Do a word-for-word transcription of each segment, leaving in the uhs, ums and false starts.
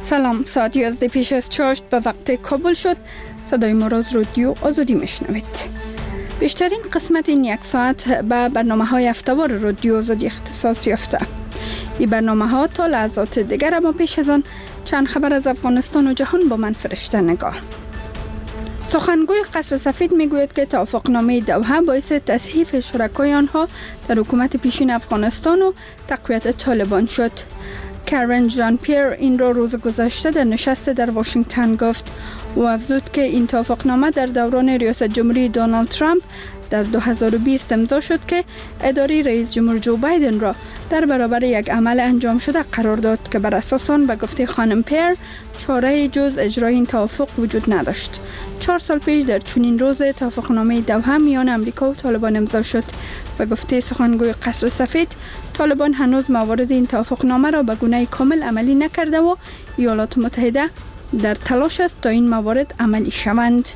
سلام، ساعت یازده پیش از چاشت به وقت کابل شد. صدای ما را از رادیو آزادی میشنوید. بیشترین قسمت این یک ساعت به برنامه های هفته‌وار رادیو آزادی اختصاص یافته. این برنامه ها تا لحظات دیگر، اما پیش از آن چند خبر از افغانستان و جهان با من فرشته نگاه. سخنگوی قصر سفید میگوید که توافقنامه دوحه باعث تصحیح شرکای آنها در حکومت پیشین افغانستان و تقویت طالبان شد. کارن ژان پیر این را روز گذشته در نشست در واشنگتن گفت و افزود که این توافقنامه در دوران ریاست جمهوری دونالد ترامپ در دو هزار و بیست امضا شد که اداره رئیس جمهور جو بایدن را در برابر یک عمل انجام شده قرار داد که بر اساس آن به گفته خانم پیر چاره جز اجرای این توافق وجود نداشت. چهار سال پیش در چنین روز توافقنامه دوحه میان امریکا و طالبان امضا شد. به گفته سخنگوی قصر سفید، طالبان هنوز موارد این توافقنامه را به گونه کامل عملی نکرده و ایالات متحده در تلاش است تا این موارد عملی شوند.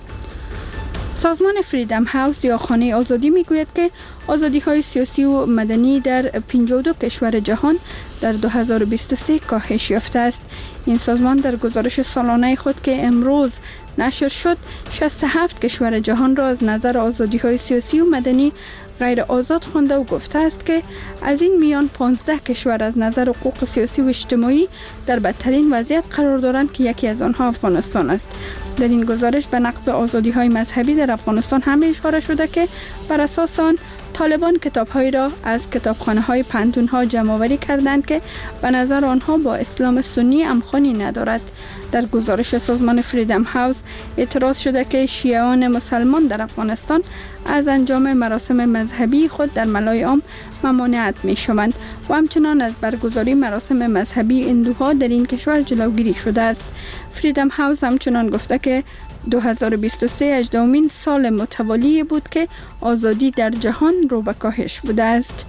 سازمان فریدم هاوس یا خانه آزادی میگوید که آزادی های سیاسی و مدنی در پنجاه و دو کشور جهان در دو هزار و بیست و سه کاهش یافته است. این سازمان در گزارش سالانه خود که امروز نشر شد، شصت و هفت کشور جهان را از نظر آزادی های سیاسی و مدنی غیر آزاد خوانده و گفته است که از این میان پانزده کشور از نظر حقوق سیاسی و اجتماعی در بدترین وضعیت قرار دارند که یکی از آنها افغانستان است. در این گزارش به نقض آزادی های مذهبی در افغانستان هم اشاره شده که بر اساس آن طالبان کتاب‌هایی را از کتابخانه‌های پنتون‌ها جمع‌آوری کردند که به نظر آنها با اسلام سنی همخوانی ندارد. در گزارش سازمان فریدم هاوس اعتراض شده که شیعیان مسلمان در افغانستان از انجام مراسم مذهبی خود در ملای عام ممانعت می‌شوند و همچنان از برگزاری مراسم مذهبی هندوها در این کشور جلوگیری شده است. فریدم هاوس همچنان گفته که دو هزار و بیست و سه هجدهمین سال متوالی بود که آزادی در جهان رو به کاهش بوده است.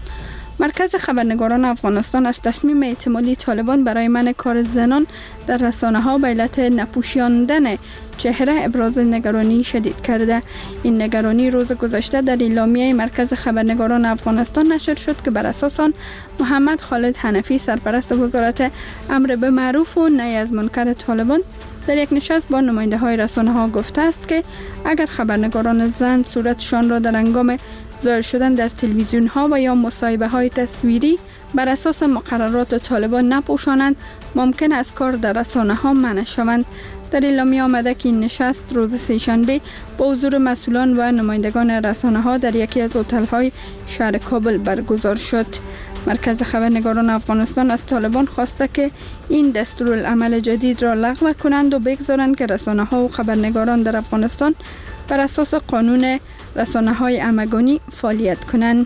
مرکز خبرنگاران افغانستان از تصمیم احتمالی طالبان برای منع کار زنان در رسانه‌ها به علت نپوشاندن چهره ابراز نگرانی شدید کرده. این نگرانی روز گذشته در اعلامیه مرکز خبرنگاران افغانستان نشر شد که بر اساس آن محمد خالد حنفی سرپرست وزارت امر به معروف و نهی از منکر طالبان در یک نشست با نماینده های رسانه ها گفته است که اگر خبرنگاران زن صورتشان را در هنگام ظاهر شدن در تلویزیون ها و یا مصاحبه های تصویری بر اساس مقررات طالبان نپوشانند، ممکن است کار در رسانه ها منع شوند. در اعلامیه آمده که این نشست روز سه‌شنبه با حضور مسئولان و نمایندگان رسانه ها در یکی از هتل های شهر کابل برگزار شد. مرکز خبرنگاران افغانستان از طالبان خواسته که این دستورالعمل جدید را لغو کنند و بگذارند که رسانه ها و خبرنگاران در افغانستان بر اساس قانون رسانه های همگانی فعالیت کنند.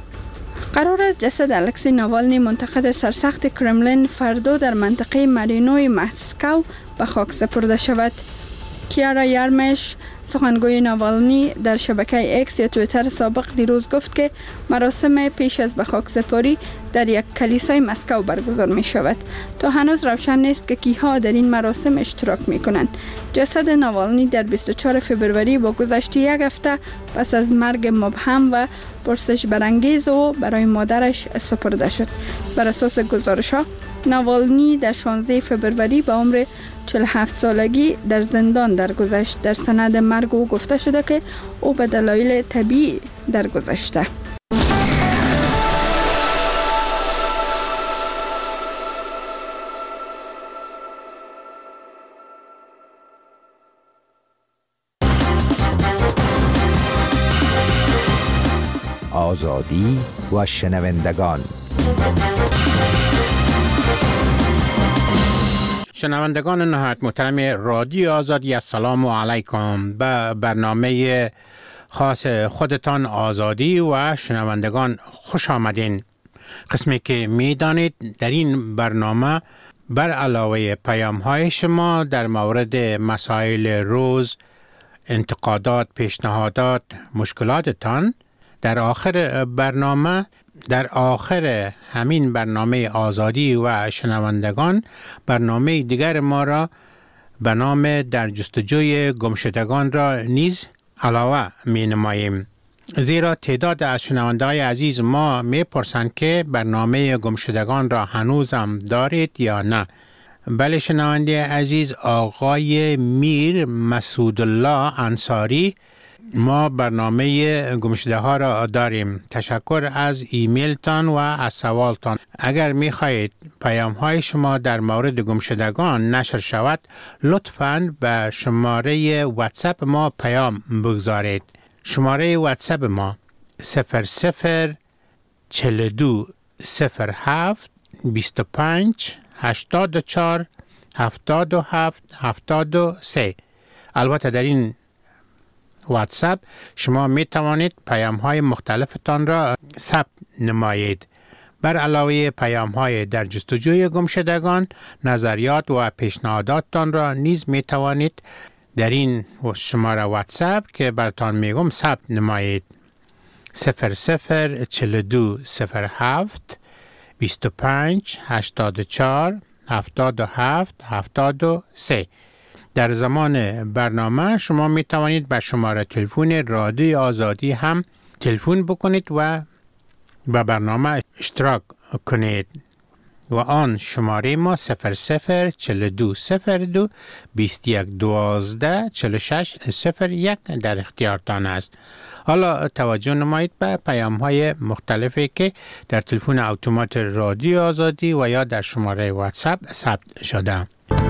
قرار است جسد الکسی ناوالنی منتقد سرسخت کرملین فردا در منطقه مارینوی مسکو به خاک سپرده شود. کیارا یارمش سخنگوی ناوالنی در شبکه اکس یا توییتر سابق دیروز گفت که مراسم پیش از به خاک سپاری در یک کلیسای مسکو برگزار می شود. تا هنوز روشن نیست که کیها در این مراسم اشتراک می کنند. جسد ناوالنی در بیست و چهارم فوریه با گذشت یک هفته پس از مرگ مبهم و پرسش برانگیز او برای مادرش سپرده شد. بر اساس گزارش ها ناوالنی در شانزده فوریه به عمر چهل و هفت سالگی در زندان درگذشت. در سند مرگ او گفته شده که او به دلایل طبیعی درگذشته. آزادی و شنوندگان. شنوندگان نهایت محترم رادیو آزادی، السلام علیکم. به برنامه خاص خودتان آزادی و شنوندگان خوش آمدین. قسمی که می دانید در این برنامه بر علاوه پیام های شما در مورد مسائل روز، انتقادات، پیشنهادات، مشکلاتتان، در آخر برنامه در آخر همین برنامه آزادی و شنوندگان برنامه دیگر ما را به نام در جستجوی گمشدگان را نیز علاوه می نماییم. زیرا تعداد از شنونده‌های عزیز ما می پرسند که برنامه گمشدگان را هنوز هم دارید یا نه. بله شنونده عزیز، آقای میر مسعود الله انصاری، ما برنامه گمشده ها را داریم. تشکر از ایمیلتان و از سوالتان. اگر می خواهید پیام های شما در مورد گمشدگان نشر شود، لطفاً به شماره واتساپ ما پیام بگذارید. شماره واتساپ ما صفر صفر چهل و دو صفر هفت بیست و پنج هشتاد و چهار هفتاد و هفت هفتاد و سه. البته در این واتساپ شما می توانید پیام های مختلفتان را ثبت نمایید. بر علاوه پیام های در جستجوی گمشدگان، نظریات و پیشنهاداتتان را نیز می توانید در این شماره واتساپ که براتان میگم ثبت نمایید. صفر صفر چهل و دو صفر هفت بیست و پنج هشتاد و چهار هفتاد و هفت هفتاد و سه. در زمان برنامه شما می توانید به شماره تلفن رادیو آزادی هم تلفن بکنید و به برنامه اشتراک کنید و آن شماره ما صفر صفر چهل و دو صفر دو بیست و یک دوازده چهل و شش صفر یک در اختیارتان است. حالا توجه نمایید به پیام های مختلفی که در تلفن اتومات رادیو آزادی و یا در شماره واتساپ ثبت شده.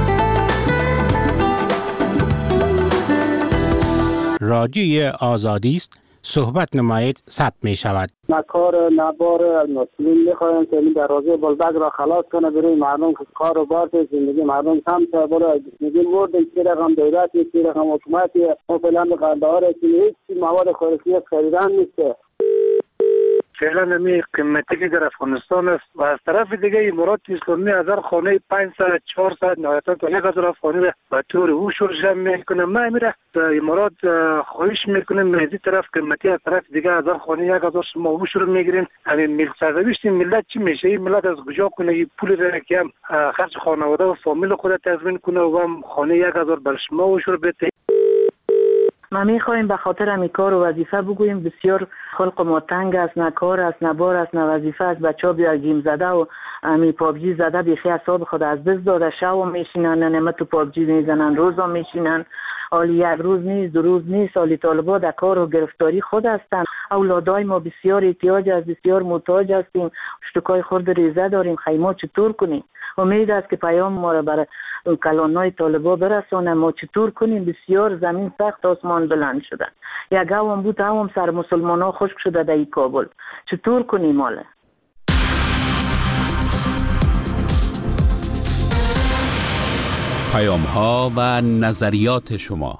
رادیوی آزادی است، صحبت نمایید، ثبت می شود. نه کار نه بار مسئولین میخوایم که این دروازه بلبگ را خلاص کنه برای مردم که کار و بار زندگی مردم کم شه. برای میگیم بردیم که رقم دولتی که رقم حکومتی ما فعلا به قندهار هیچ مواد خوراکی خریدن نیست. فعلا نمی قیمتی که در افغانستان است و از طرف دیگه امارات اسلامی از هر خانه پانصد چهارصد نهایتا تا یک هزار افغانی را به طور اوشور جمع میکنه. ما میره امارات خواهش میکنیم از این طرف قیمتی، از طرف دیگه از هر خانه یک هزار شما اوشور میگیرین. همین ملت سرنوشت ملت چی میشه؟ این ملت از کجا کنه این پول را که هم خرج خانواده و فامیل خود تضمین کنه و هم خانه یک هزار بر شما اوشور بده؟ ما میخوایم به خاطر همی کار و وظیفه بگوییم بسیار خلق ما تنگ است، نه کار است نه بار است نه وظیفه است. بچه ها بیا گیم زده و همی پابجی زده بیخی اعصاب خود از دست داده، شب میشینن نمه تو پابجی میزنن، روزا میشینن، حالی یک روز نیست دو روز نیست. حالی طالبا در کار و گرفتاری خود هستند. اولادای ما بسیار احتیاج است، بسیار محتاج هستیم، اشتکای خورد ریزه داریم، خیمه چطور کنیم؟ امید است که پیام ما را برای کلانای طالبا برسانه. ما چطور کنیم؟ بسیار زمین سخت آسمان بلند شده. یک هم بود هم سر مسلمان ها خشک شده در کابل. چطور کنیم ماله؟ پیام ها و نظریات شما.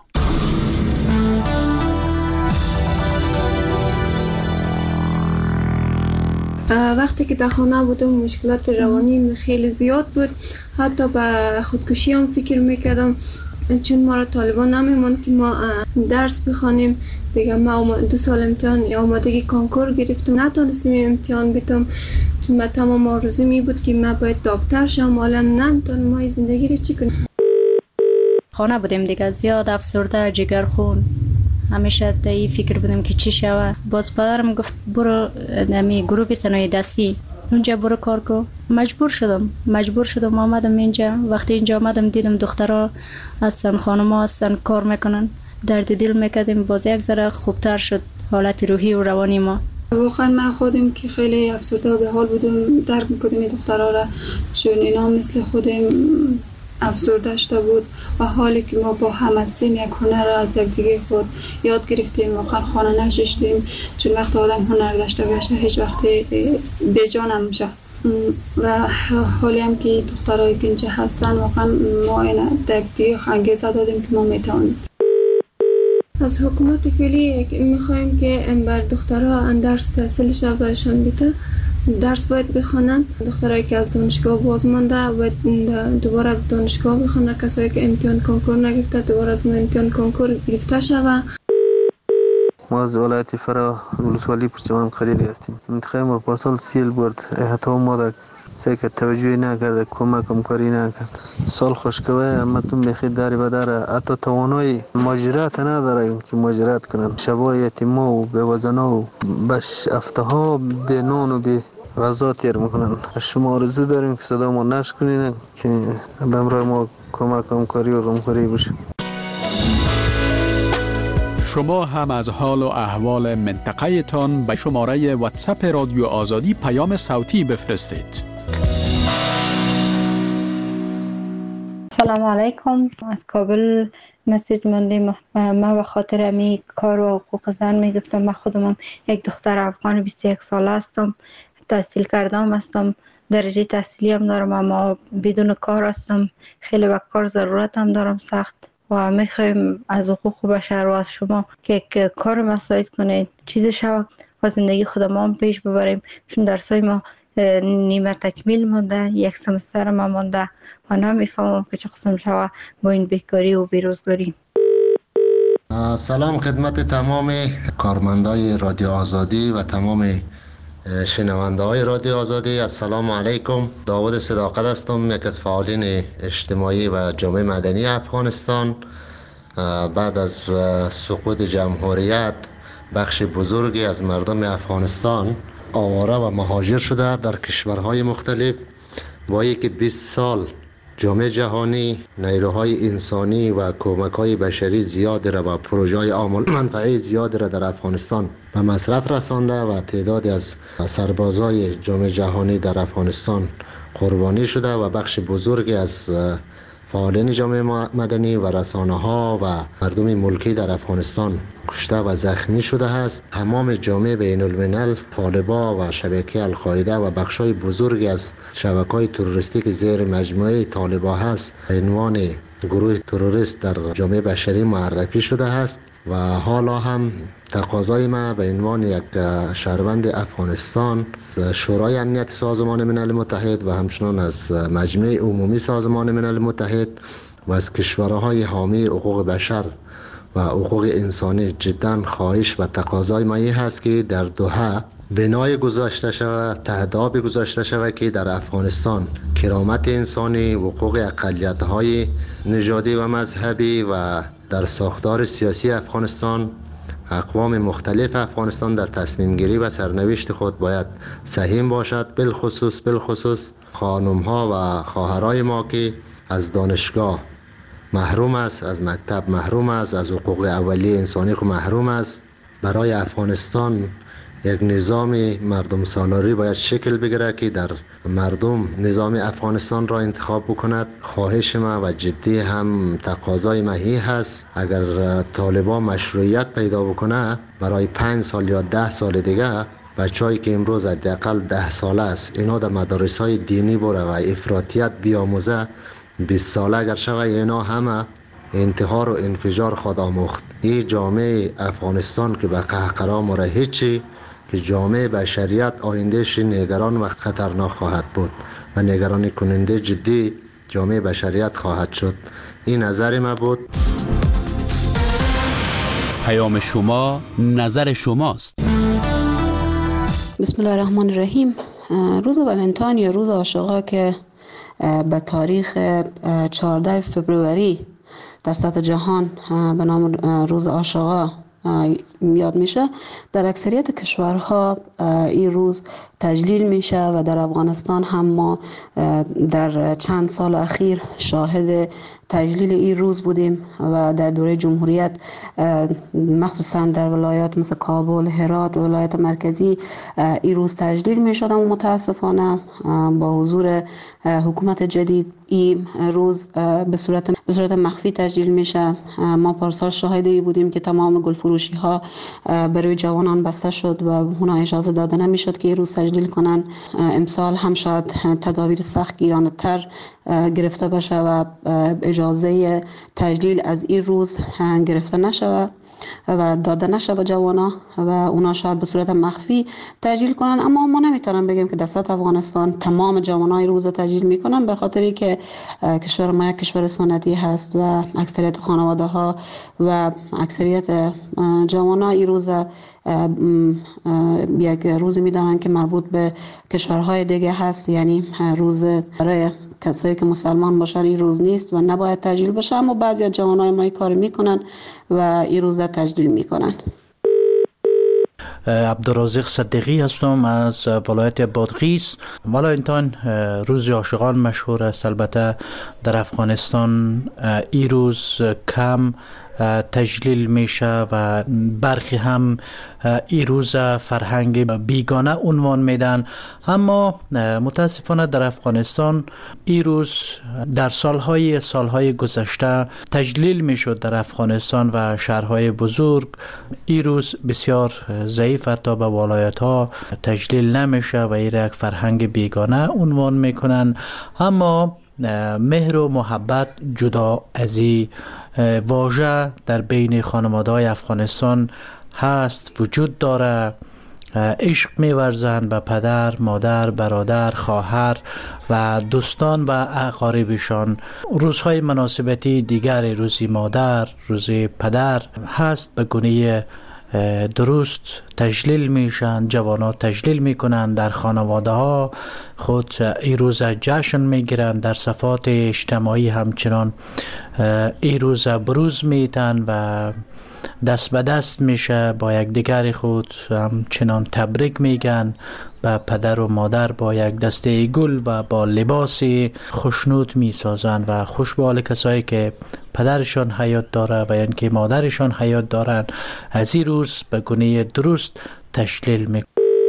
وقتی که در خانه بودم مشکلات روانی خیلی زیاد بود، حتی به خودکشی هم فکر میکردم، چون ما را طالبان نمیموند که ما درس بخوانیم دیگه. ما دو سال امتحان آمادگی کنکور گرفتم، نتونستیم امتحان بدم چون من تمام آرزو می بود که من باید دکتر شم، عالم نمیتونم ما زندگی رو چی کنیم. خانه بودیم دیگه، زیاد افسرده، جگرخون، همیشه تا این فکر بودم که چی شوه. باز پدرم گفت برو نمی گروه صنایع دستی اونجا برو کار کو. مجبور شدم مجبور شدم آمدم اینجا. وقتی اینجا آمدم دیدم دخترها هستن، خانم‌ها هستن، کار میکنن، درد دل میکردیم. باز یک ذره خوبتر شد حالت روحی و روانی ما. واقعا من خودم که خیلی افسرده و به حال بودم درک میکردم این دخترها را، چون اینا مثل خودم افسرده شده بود و حالی که ما با هم هستیم یک هنر را از یک دیگه خود یاد گرفتیم. واقعا خانه نشستیم، چون وقت آدم هنر داشته باشه هیچ وقت بی جان نمیشه. و حالی هم که دخترایی که اینجا هستن واقعا ما این دیگه انگیزه دادیم که ما میتونیم. از حکومت فعلی میخوایم که بر دخترها درس تحصیلش برشان بده، درس باید بخونن. دخترایی که از دانشگاه باز مانده باید دوباره دانشگاه بخونه، کسایی که امتحان کنکور نگرفته دوباره از امتحان کنکور گرفته شوه. ما از ولایت فرا ولسوالی پرچمان قریری هستیم. منطقه ما پارسال سیل برد، حتی ما در سعی که توجهی نکرده، کمک کاری نکرد. سال خوشکوه مردم بخید داری و داره، حتی توانای ماجرات نداره که ماجرات کنن. شبای یتیما و بیوزنا و بش افته ها به نان و به غذا تیر میکنن. شما آرزو داریم که صدا ما نشکنین که به امرای ما کمک همکاری و غمخوری بشه. شما هم از حال و احوال منطقه تان به شماره واتساپ رادیو آزادی پیام صوتی بفرستید. سلام علیکم. از کابل مسیج مندیم. من به خاطر امی کار و حقوق زن میگفتم. من خودم یک دختر افغان بیست و یک ساله هستم. تحصیل کردم هستم. درجه تحصیلی هم دارم اما بدون کار هستم. خیلی به کار ضرورت هم دارم سخت و میخوایم از حقوق بشر و از شما که کار مساعد کنید چیز شود و زندگی خودمان پیش ببریم، چون درسای ما نیمه تکمیل مونده، یک سمستر ما مونده و نمیفهمم که چه قسم شود با این بیکاری و بیروزگاری. سلام خدمت تمام کارمندای رادیو آزادی و تمام شنونده های رادیو آزادی. السلام علیکم. داود صداقت هستم، یک از فعالین اجتماعی و جامعه مدنی افغانستان. بعد از سقوط جمهوریت بخش بزرگی از مردم افغانستان آواره و مهاجر شده در کشورهای مختلف. با اینکه بیست سال جامعه جهانی نیروهای انسانی و کمک‌های بشری زیاد را و پروژه‌های عامل منفعه زیاد را در افغانستان به مصرف رسانده و تعدادی از سربازای جامعه جهانی در افغانستان قربانی شده و بخش بزرگی از فعالین جامعه مدنی و رسانه‌ها و مردم ملکی در افغانستان کشته و زخمی شده است. تمام جامعه بین الملل، طالبان و شبکه القاعده و بخشای بزرگی از شبکه‌های تروریستی که زیر مجموعه طالبان هست به عنوان گروه تروریست در جامعه بشری معرفی شده است و حالا هم تقاضای ما به عنوان یک شهروند افغانستان از شورای امنیت سازمان ملل متحد و همچنان از مجمع عمومی سازمان ملل متحد و از کشورهای حامی حقوق بشر و حقوق انسانی جدا خواهش و تقاضای ما این هست که در دوحه بنای گذاشته شود، تهداب گذاشته شود که در افغانستان کرامت انسانی، حقوق اقلیت‌های نژادی و مذهبی و در ساختار سیاسی افغانستان اقوام مختلف افغانستان در تصمیم گیری و سرنوشت خود باید سهیم باشد. بالخصوص بالخصوص خانم ها و خواهرای ما که از دانشگاه محروم است، از مکتب محروم است، از حقوق اولیه انسانی خود محروم است. برای افغانستان یک نظام مردم سالاری باید شکل بگیره که در مردم نظام افغانستان را انتخاب بکند. خواهش ما و جدی هم تقاضای ما این هست اگر طالبان مشروعیت پیدا بکنه برای پنج سال یا ده سال دیگه بچه‌ای که امروز حداقل ده ساله است اینا در مدارس‌های دینی بره و افراطیت بیاموزه، بیست ساله اگر شوه اینا همه انتحار و انفجار خود آموخت. این جامعه افغانستان که به قهقرا مره هیچی که جامعه بشریت آیندهش نگران و خطرناک خواهد بود و نگرانی کننده جدی جامعه بشریت خواهد شد. این نظر ما بود. پیام شما نظر شماست. بسم الله الرحمن الرحیم. روز ولنتاین یا روز عاشقا که به تاریخ چهاردهم فوریه در سطح جهان به نام روز عاشقا یاد میشه، در اکثریت کشورها این روز تجلیل میشه و در افغانستان هم ما در چند سال اخیر شاهد تجلیل این روز بودیم و در دوره جمهوریت مخصوصا در ولایات مثل کابل، هرات و ولایت مرکزی این روز تجلیل میشد. و متاسفانه با حضور حکومت جدید این روز به صورت به صورت مخفی تجلیل میشه. ما پارسال شاهد ای بودیم که تمام گل فروشی ها برای جوانان بسته شد و اونا اجازه داده نمیشد که این روز تجلیل کنن. امسال هم شاید تدابیر سخت گیرانه تر گرفته بشه و اجازه تجلیل از این روز گرفته نشه و داده نشه به جوانا و اونا شاید به صورت مخفی تجلیل کنن. اما ما نمیتونم بگیم که در سطح افغانستان تمام جوانای روز تجلیل میکنن، به خاطری که کشور ما یک کشور سنتی هست و اکثریت خانواده ها و اکثریت جوانای این روز یک روزی میدانن که مربوط به کشورهای دیگه هست، یعنی روز برای کسایی که مسلمان باشن این روز نیست و نباید تجلیل بشه. اما بعضی از جوانای ما این کار میکنن و این روز تجلیل میکنن. عبدالرازق صدیقی هستم از ولایت بادغیس. ولنتاین روز عاشقان مشهور است. البته در افغانستان این روز کم تجلیل میشه و برخی هم این روز فرهنگ بیگانه عنوان میدن، اما متاسفانه در افغانستان این روز در سالهای سالهای گذشته تجلیل میشد. در افغانستان و شهرهای بزرگ این روز بسیار ضعیف تا به ولایت ها تجلیل نمیشه و این یک فرهنگ بیگانه عنوان میکنن. اما مهر و محبت جدا از این واژه در بین خانواده‌های افغانستان هست، وجود داره. عشق می‌ورزند به پدر، مادر، برادر، خواهر و دوستان و اقاربشان. روزهای مناسبتی دیگر، روزی مادر، روزی پدر هست، به گونه درست تجلیل میشن. جوانات تجلیل میکنن، در خانواده ها خود این روز جشن میگیرن، در صفات اجتماعی همچنان این روز بروز میتن و دست به دست میشه، با یک دیگر خود همچنان تبریک میگن. با پدر و مادر با یک دسته گل و با لباس خوشنود میسازن و خوشبال کسایی که پدرشان حیات داره و یعنی که مادرشان حیات دارن از این روز به گونه درست تجلیل میکنن.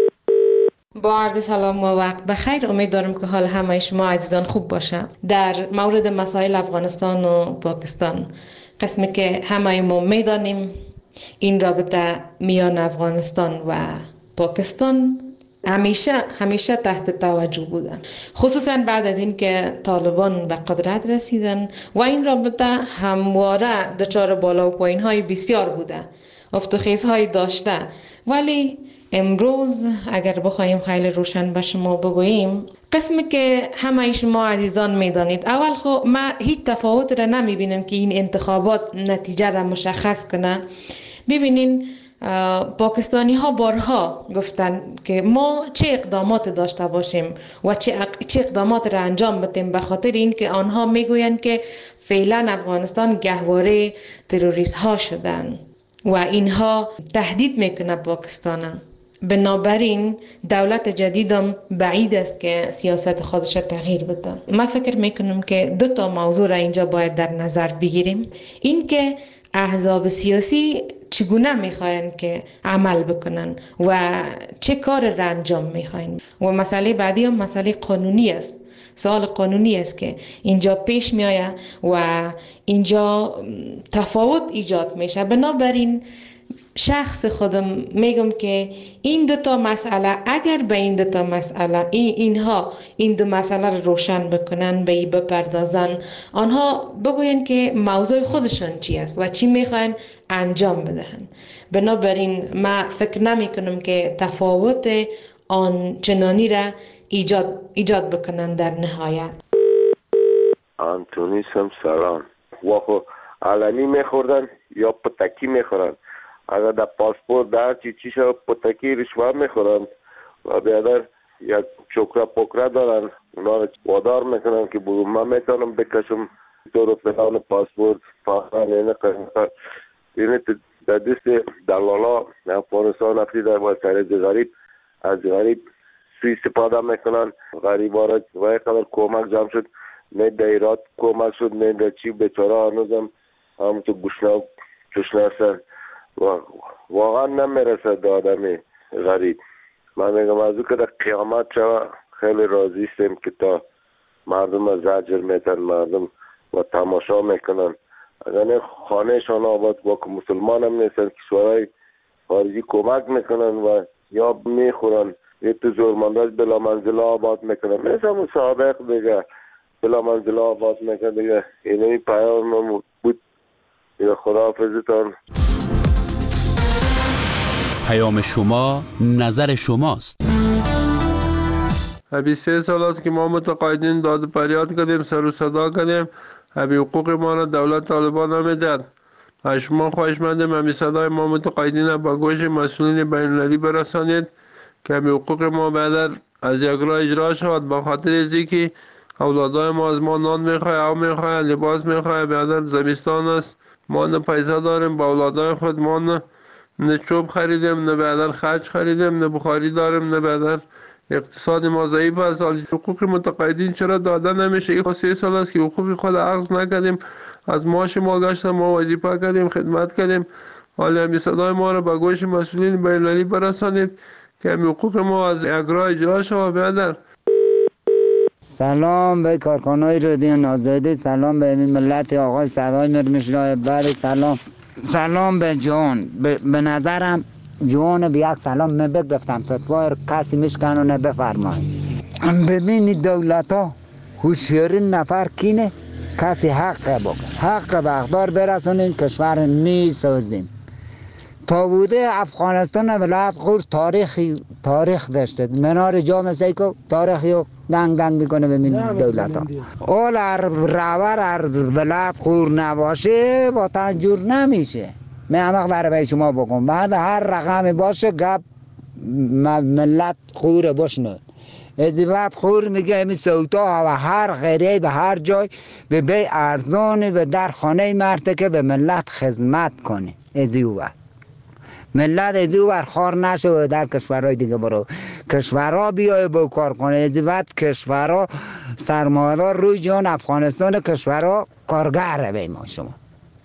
با عرض سلام و وقت بخیر. امید دارم که حال همه شما عزیزان خوب باشه. در مورد مسائل افغانستان و پاکستان، قسمی که همه ما میدانیم این رابطه میان افغانستان و پاکستان همیشه همیشه تحت توجه بودن، خصوصا بعد از اینکه طالبان به قدرت رسیدن و این رابطه همواره دچار بالا و پایین های بسیار بوده، افت و خیز های داشته. ولی امروز اگر بخوایم خیلی روشن به شما بگوییم، قسمی که همه شما عزیزان میدانید، اول خب ما هیچ تفاوت را نمیبینم که این انتخابات نتیجه را مشخص کنه. ببینین پاکستانی ها بارها گفتن که ما چه اقدامات داشته باشیم و چه چه اقدامات را انجام بدیم، به خاطر اینکه آنها میگویند که فعلا افغانستان گهواره تروریست ها شدن و اینها تهدید میکنه پاکستان. بنابراین دولت جدیدم بعید است که سیاست خودش تغییر بده. من فکر میکنم که دو تا موضوع را اینجا باید در نظر بگیریم. این که احزاب سیاسی چگونه میخواین که عمل بکنن و چه کار را انجام میخواین، و مسئله بعدی هم مسئله قانونی است. سوال قانونی است که اینجا پیش میآید و اینجا تفاوت ایجاد میشه. بنابراین شخص خودم میگم که این دو تا مسئله، اگر به این دو تا مسئله این اینها این دو مسئله رو روشن بکنن، به این بپردازن، آنها بگوین که موضوع خودشان چی است و چی میخواین انجام بدهن. بنابراین ما فکر نمی کنم که تفاوت آن چنانی را ایجاد ایجاد بکنن در نهایت. آنتونی سم سلام. واخو علنی میخوردن یا پتکی میخورن؟ اگر در پاسپورت در چی چی شد پتکی رشوه میخورن و بیادر یک چکره پکره دارن، اونا رو وادار میکنن که برو من میتونم بکشم تو رو فلان پاسپورت فاقا نینه کنن. اینه در دست دلالا افغانستان افتی در باید سرز غریب از غریب سوی استفاده میکنن. غریب ها را و یک قدر کمک جمع شد، نه دیرات کمک شد، نه در چی بچاره هنوزم همونطور گشنه چشنه هستن. واقعا نمیرسه به آدمی غریب. من میگم از او که در قیامت شوه خیلی راضی استیم که تا مردم از زجر میتن، مردم و تماشا میکنن. اگر خانه شان آباد با که مسلمان هم نیستن، کشورهای خارجی کمک میکنن و یا میخورن یه تو زورمانداش بلا منزله آباد میکنن، مثل همون سابق دیگه بلا منزله آباد میکنن دیگه. اینه پیام بود دیگه. خداحافظتان. پیام شما نظر شماست. بیست و سه سال است که ما متقاعدین داد فریاد کردیم، سر و صدا کردیم، همین حقوق ما را دولت طالبان نمیداد. از شما خواهش مندم همین صدای ما متقاعدین با گوش مسئولین بین المللی برسانید که همین حقوق ما بعد از یک راه اجرا شود، به خاطر اینکه اولادای ما از ما نان میخواه، آب میخواه، لباس میخواه. بعد زمستان است، ما نه پیسه داریم با اولادای خود، ما نه نه چوب خریدیم، نه بعدا خرج خریدیم، نه بخاری داریم، نه بعدا اقتصاد ما ضعیف است. حقوق متقاعدین چرا داده نمیشه؟ این سه سال است که حقوق خود اخذ نکردیم، از معاش ما گشتیم، ما وظیفه کردیم، خدمت کردیم. حالا همین صدای ما را به گوش مسئولین بین‌المللی برسانید که همین حقوق ما از اجرا اجرا شود. بیادر سلام به کارکنای رادیو آزادی، سلام به ملت آقای سرای مرمشرای بر، سلام سلام به جون. به نظرم جون به یک سلام من بگفتم فتوار کسی میشکنونه بفرمایید. ببینید دولت ها هوشیاری نفر کینه، کسی حق بکنه، حق به اقدار برسونیم، کشور میسازیم. تا بوده افغانستان ولایت غور تاریخی تاریخ داشته، منار جام سیکو تاریخی رو دنگ دنگ میکنه به من دولت ها. اول راور ار ولایت غور نباشه با تنجور نمیشه. من همه برای شما بگم بعد هر رقمی باشه گپ ملت غور باشنه. از بعد خور میگه همین سوتا و هر غیره به هر جای به بی ارزانی به در خانه مرده که به ملت خدمت کنه. از او ملت از او خار نشه و در کشورهای دیگه برو کشورها بیای با کار کنه. از بعد کشورها سرمایه‌دار روی جان افغانستان کشورها کارگر به ما شما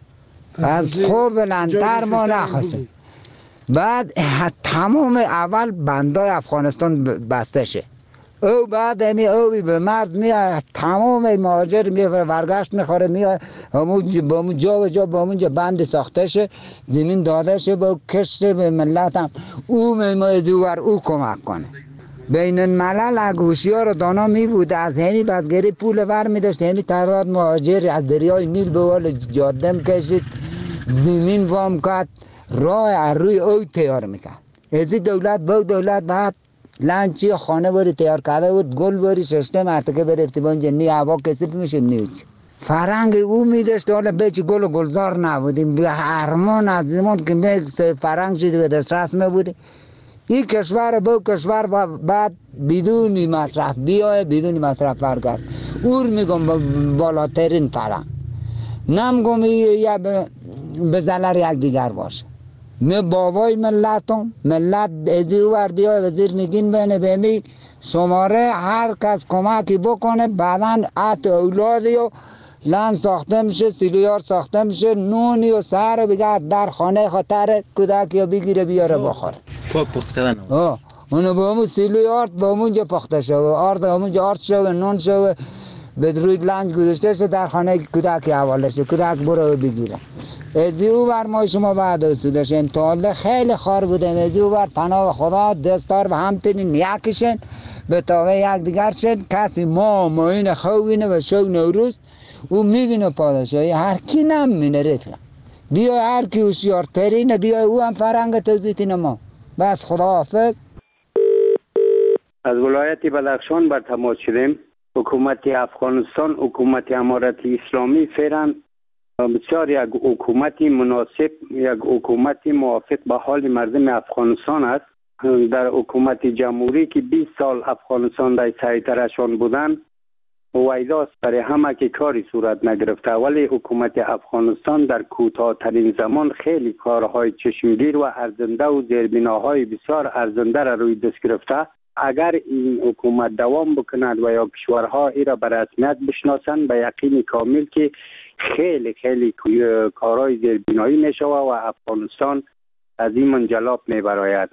از خوب بلندتر ما نخواستیم. بعد تمام اول بندای افغانستان بسته شه، او بعد همی اوی به مرز میاد، تمام مهاجر میفره ورگشت میخوره میاد همون با همون جا و جا با همون جا بند ساخته شه، زمین داده شه با کشت به ملت هم او میمای دوور او کمک کنه. بین الملل اگوشیار دانا می بود از همی بزگری پول ور می داشت، همی تعداد مهاجر از دریای نیل به ول جاده کشید، زمین وام کرد، راه روی او تیار میکرد. از دولت با دولت بعد لنچی خانه باری تیار کرده بود، گل باری ششته مرتکه برفتی با اینجا نی هوا کسیف میشه نیوچ فرنگ او میداشت. حالا بیچی گل و گلزار نبودیم، به هرمان از زمان که می فرنگ شدی به دست رسمه بودی. این کشور با کشور بعد بدون مصرف بیای بدون مصرف برگرد. اور میگم بالاترین فرنگ نمگم یا به ضرر یک دیگر باشه. می بابای ملتم ملت ازی ور بیای وزیر نگین بینه بمی شماره هر کس کمکی بکنه بعدن ات اولادی و لن ساخته میشه، سیلیار ساخته میشه، نونی و سر بگر در خانه خاطر کودکی بگیره بیاره بخوره. پاک پختن آه اونو با همون سیلیار با همونجا پخته شده، آرد همونجا آرد شده، نون شده، به روی لنج گذاشته شده در خانه کودکی حواله شده، کودک برو بگیره. ازی او بر ما شما بعد اصولشن تاله خیلی خار بودیم. ازی او بر پناه خدا دستار به همتنین یکشن به تاوه یک دیگر شد. کسی ما ماین خوینه و شو نوروز او میگینه پادشاهی هر کی نمینه رفیق بیای هر کی هوشیارترینه بیای او هم فرنگ توزیتین ما. بس خدا حافظ. از ولایت بدخشان بر تماس شدیم. حکومت افغانستان حکومت امارت اسلامی فعلا بسیار یک حکومتی مناسب، یک حکومتی موافق به حال مردم افغانستان است. در حکومت جمهوری که بیست سال افغانستان در سیطره‌شان بودند ویداست برای همه که کاری صورت نگرفته، ولی حکومت افغانستان در کوتاه‌ترین زمان خیلی کارهای چشمگیر و ارزنده و زیربناهای بسیار ارزنده را روی دست گرفته. اگر این حکومت دوام بکند و یا کشورها ای را به رسمیت بشناسند به یقین کامل که خیلی خیلی کارهای زیربنایی می شود و افغانستان از این منجلاب می براید.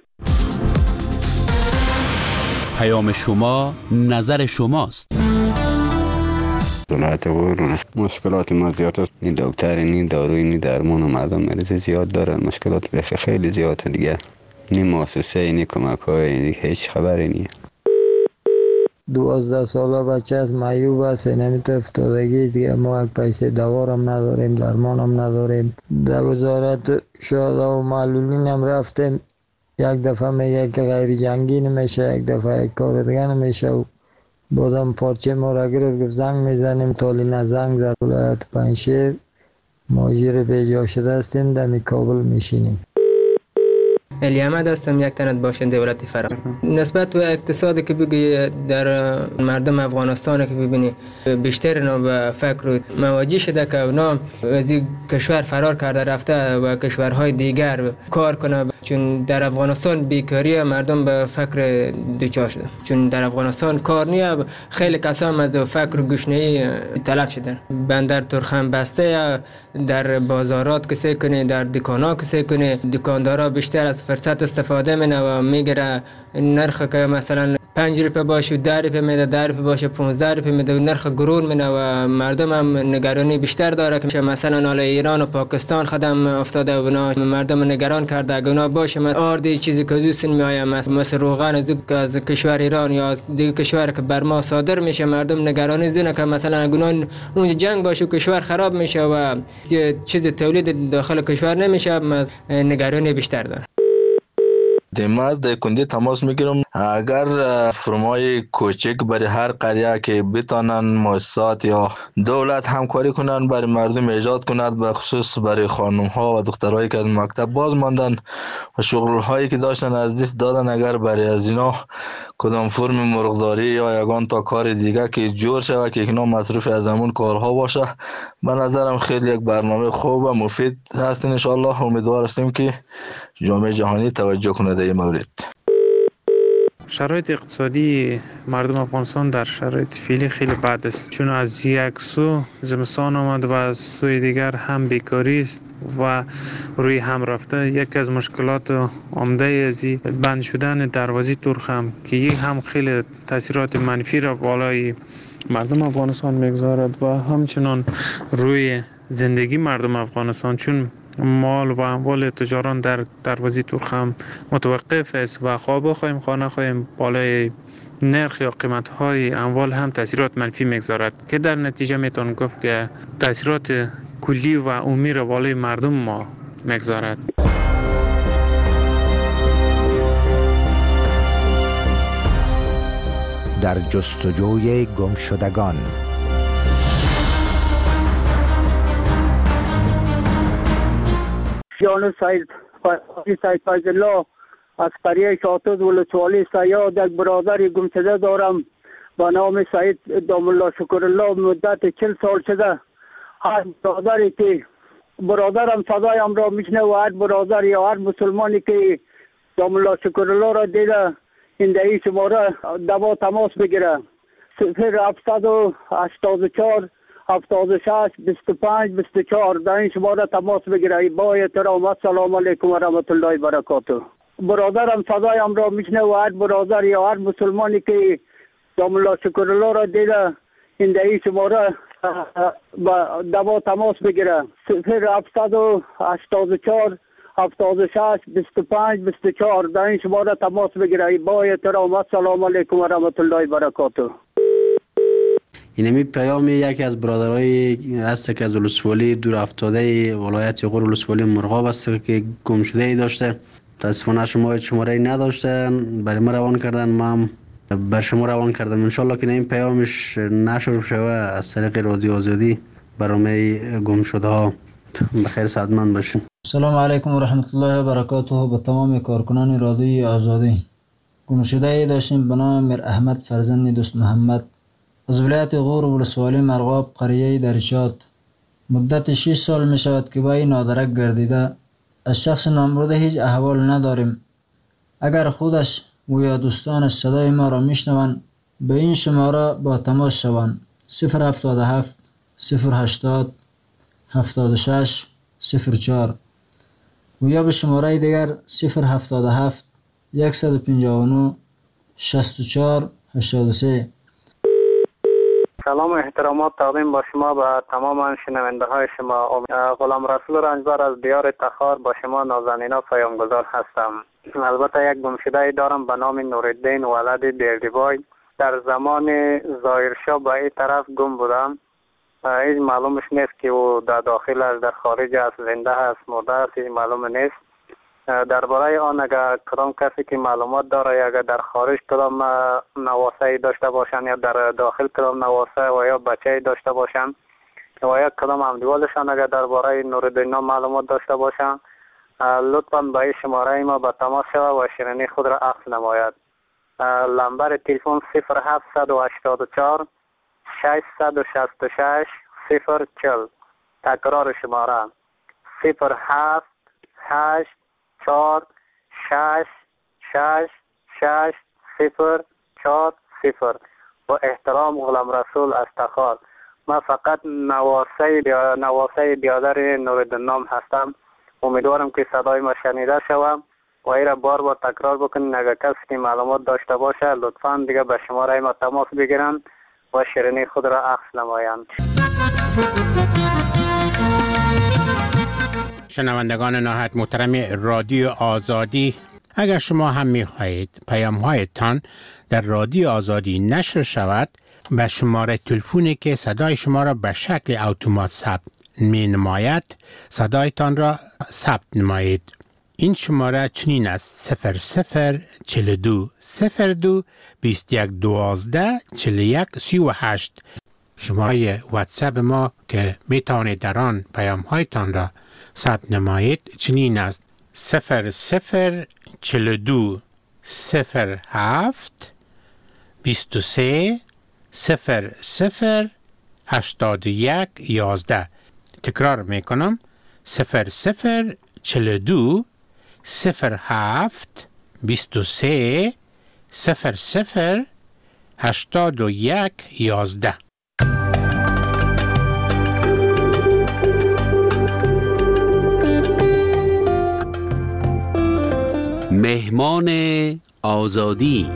پیام شما نظر شماست. ولایت غور مشکلات ما زیاد است. نی دکتر نی داروی نی درمان و مردم مریض زیاد دارن. مشکلات بخی خیلی زیاده دیگه. نی مؤسسه نی کمک های هیچ خبری نی. دوازده ساله بچه از معیوب است، نمیتو افتادگی دیگه. ما یک پیسه دوارم نداریم، درمانم نداریم. در وزارت شهدا و معلولین هم رفتیم، یک دفعه میگه که غیر جنگی نمیشه، یک دفعه یک کار دیگه نمیشه و بازم پارچه ما را گرفت گفت زنگ میزنیم. تالی نه زنگ زد. ولایت پنجشیر مهاجر بیجا شده هستیم، در کابل میشینیم. علی احمد هستم، یک تنت باشنده ولایت فرا. نسبت به اقتصادی که بگی در مردم افغانستان که ببینی بیشتر اینا به فکر و مواجه شده که اونا از کشور فرار کرده رفته و کشورهای دیگر کار کنه، چون در افغانستان بیکاری مردم به فکر دوچار شده، چون در افغانستان کار نیه. خیلی کسان از فکر گشنه‌ای تلف شدن. بندر ترخم بسته، در بازارات کسی کنه، در دکانا کسی کنه، دکاندارا بیشتر از فرصت استفاده منه و میگیره نرخ که مثلا پنج روپه باشه ده روپه میده، ده روپه باشه پانزده روپه میده، نرخ گرون منه و مردم هم نگرانی بیشتر داره که مثلا حالا ایران و پاکستان خدم افتاده و بنا مردم نگران کرده اگه اونا باشه مثلا آردی چیزی که زوسن میآید مثل روغن از از کشور ایران یا از دیگه کشور که بر ما صادر میشه، مردم نگرانی زنه که مثلا اگه اون جنگ باشه کشور خراب میشه و چیز تولید داخل کشور نمیشه، نگرانی بیشتر داره. دیماز در کندی تماس میگیرم اگر فرمای کوچک برای هر قریه که بتانن مؤسسات یا دولت همکاری کنن برای مردم ایجاد کند، به خصوص برای خانم ها و دخترایی که از مکتب باز ماندن و شغل هایی که داشتن از دست دادن، اگر برای از اینا کدام فرم مرغداری یا یگان تا کار دیگه که جور شود که اینا مصروف از همون کارها باشه، به نظرم خیلی یک برنامه خوب و مفید هست. ان شاء الله امیدوار هستیم که جامعه جهانی توجه کنه در این مورد. شرایط اقتصادی مردم افغانستان در شرایط فعلی خیلی بد است، چون از یک سو زمستان آمد و از سوی دیگر هم بیکاری است و روی هم رفته. یکی از مشکلات عمده از بند شدن دروازه ترخم که یک هم خیلی تاثیرات منفی را بالای مردم افغانستان میگذارد و همچنان روی زندگی مردم افغانستان، چون مال و اموال تجاران در دروازه ترخم متوقف است و خواه بخواهیم خواه نخواهیم بالای نرخ یا قیمت های اموال هم تاثیرات منفی میگذارد که در نتیجه میتون گفت که تاثیرات کلی و عمومی را بالای مردم ما میگذارد. در جستجوی گمشدگان. جان سید سید فیض الله از قریه شاطد ولسوالی سیاد یک برادر گمشده دارم با نام سید دام الله شکر الله. مدت چل سال شده هر برادری که برادرم صدایم را میشنه و هر برادر یا هر مسلمانی که دام الله شکر الله را دیده این دهی شماره دوا تماس بگیره. صفر هفتصد و هشتاد و چهار هفتاد و شش بیست و پنج بیست و چهار در این شماره تماس بگیره. با احترام السلام علیکم و رحمت الله و برکاته. برادرم صدایم را میشنه و هر برادر یا هر مسلمانی که دام الله شکر الله را دیده این دهی شماره دوا تماس بگیره. صفر هفتصد و هشتاد و چهار هفتاد و شش بیست و پنج بیست و چهار در این شماره تماس بگیره. با احترام السلام علیکم و رحمت الله و برکاته. اینمی پیام یکی از برادرای هست که از ولسوالی دور افتاده ولایت غور ولسوالی مرغاب است که گم شده ای داشته. متاسفانه شما شماره ای نداشتن، برای ما روان کردن، ما هم بر شما روان کردم. انشالله که این پیامش نشر شوه از طریق رادیو آزادی برای گم شده ها. بخیر سعادتمند باشین. سلام علیکم و رحمت الله و برکاته. به تمام کارکنان رادیوی آزادی. گم شده ای داشتیم به نام میر احمد فرزند دوست محمد از ولایت غور ولسوالی مرغاب قریه درشاد. مدت شش سال می شود که با این نادرک گردیده. از شخص نامبرده هیچ احوال نداریم. اگر خودش و یا دوستانش صدای ما را میشنوند به این شماره با تماس شوند. صفر هفتاد و هفت صفر هشتاد هفتاد و شش صفر چهار و یا به شماره دیگر صفر هفتاد و هفت صد و پنجاه و نه شصت و چهار هشتاد و سه. سلام و احترامات تقدیم با شما به تمام شنونده های شما. غلام رسول رنجبر از دیار تخار با شما نازنینا پیامگذار هستم. البته یک گمشده دارم به نام نورالدین ولد دیردیبای. در زمان ظاهرشاه به این طرف گم بودم. هیچ معلومش نیست که او در داخل است، در خارج است، زنده است، مرده است، هیچ معلوم نیست. درباره آن اگر کدام کسی که معلومات داره یا اگر در خارج کدام نواسه داشته باشن یا در داخل کدام نواسه و یا بچه داشته باشن و یا کدام همدیوالشان اگر درباره نورالدین معلومات داشته باشن لطفاً با این شماره ما با تماس شود و شیرینی خود را اخذ نماید. لمبر تلفن صفر هفت هشت چهار ششصد و شصت و شش صفر چهل. تکرار شماره صفر هفت هشت چهار شش شش شش صفر چهار صفر. با احترام غلام رسول از تخار. من فقط نواسه بیا... نواسه بیادر نوردین نام هستم. امیدوارم که صدای ما شنیده شوم و ای را بار بار تکرار بکنین. اگر کسی که معلومات داشته باشه لطفاً دیگه به شماره ما تماس بگیرن و شیرینی خود را اخذ نمایند. شنوندگان نهایت محترم رادیو آزادی، اگر شما هم می‌خواهید پیام‌هایتان در رادیو آزادی نشر شود، به شماره تلفنی که صدای شما را به شکل اتومات ثبت می‌نماید صدایتان را ثبت نمایید. این شماره چنین است: صفر صفر چهل و دو صفر دو بیست و یک دوازده چهل و یک سی و هشت. شماره واتساپ ما که میتوانید در آن پیام‌هایتان را ثبت نمایید چنین است: صفر صفر چهل و دو صفر هفت بیست و سه صفر صفر هشتاد و یک یازده. تکرار میکنم: صفر صفر چهل و دو صفر هفت بیست و سه صفر صفر هشتاد و یک یازده. مهمان آزادی.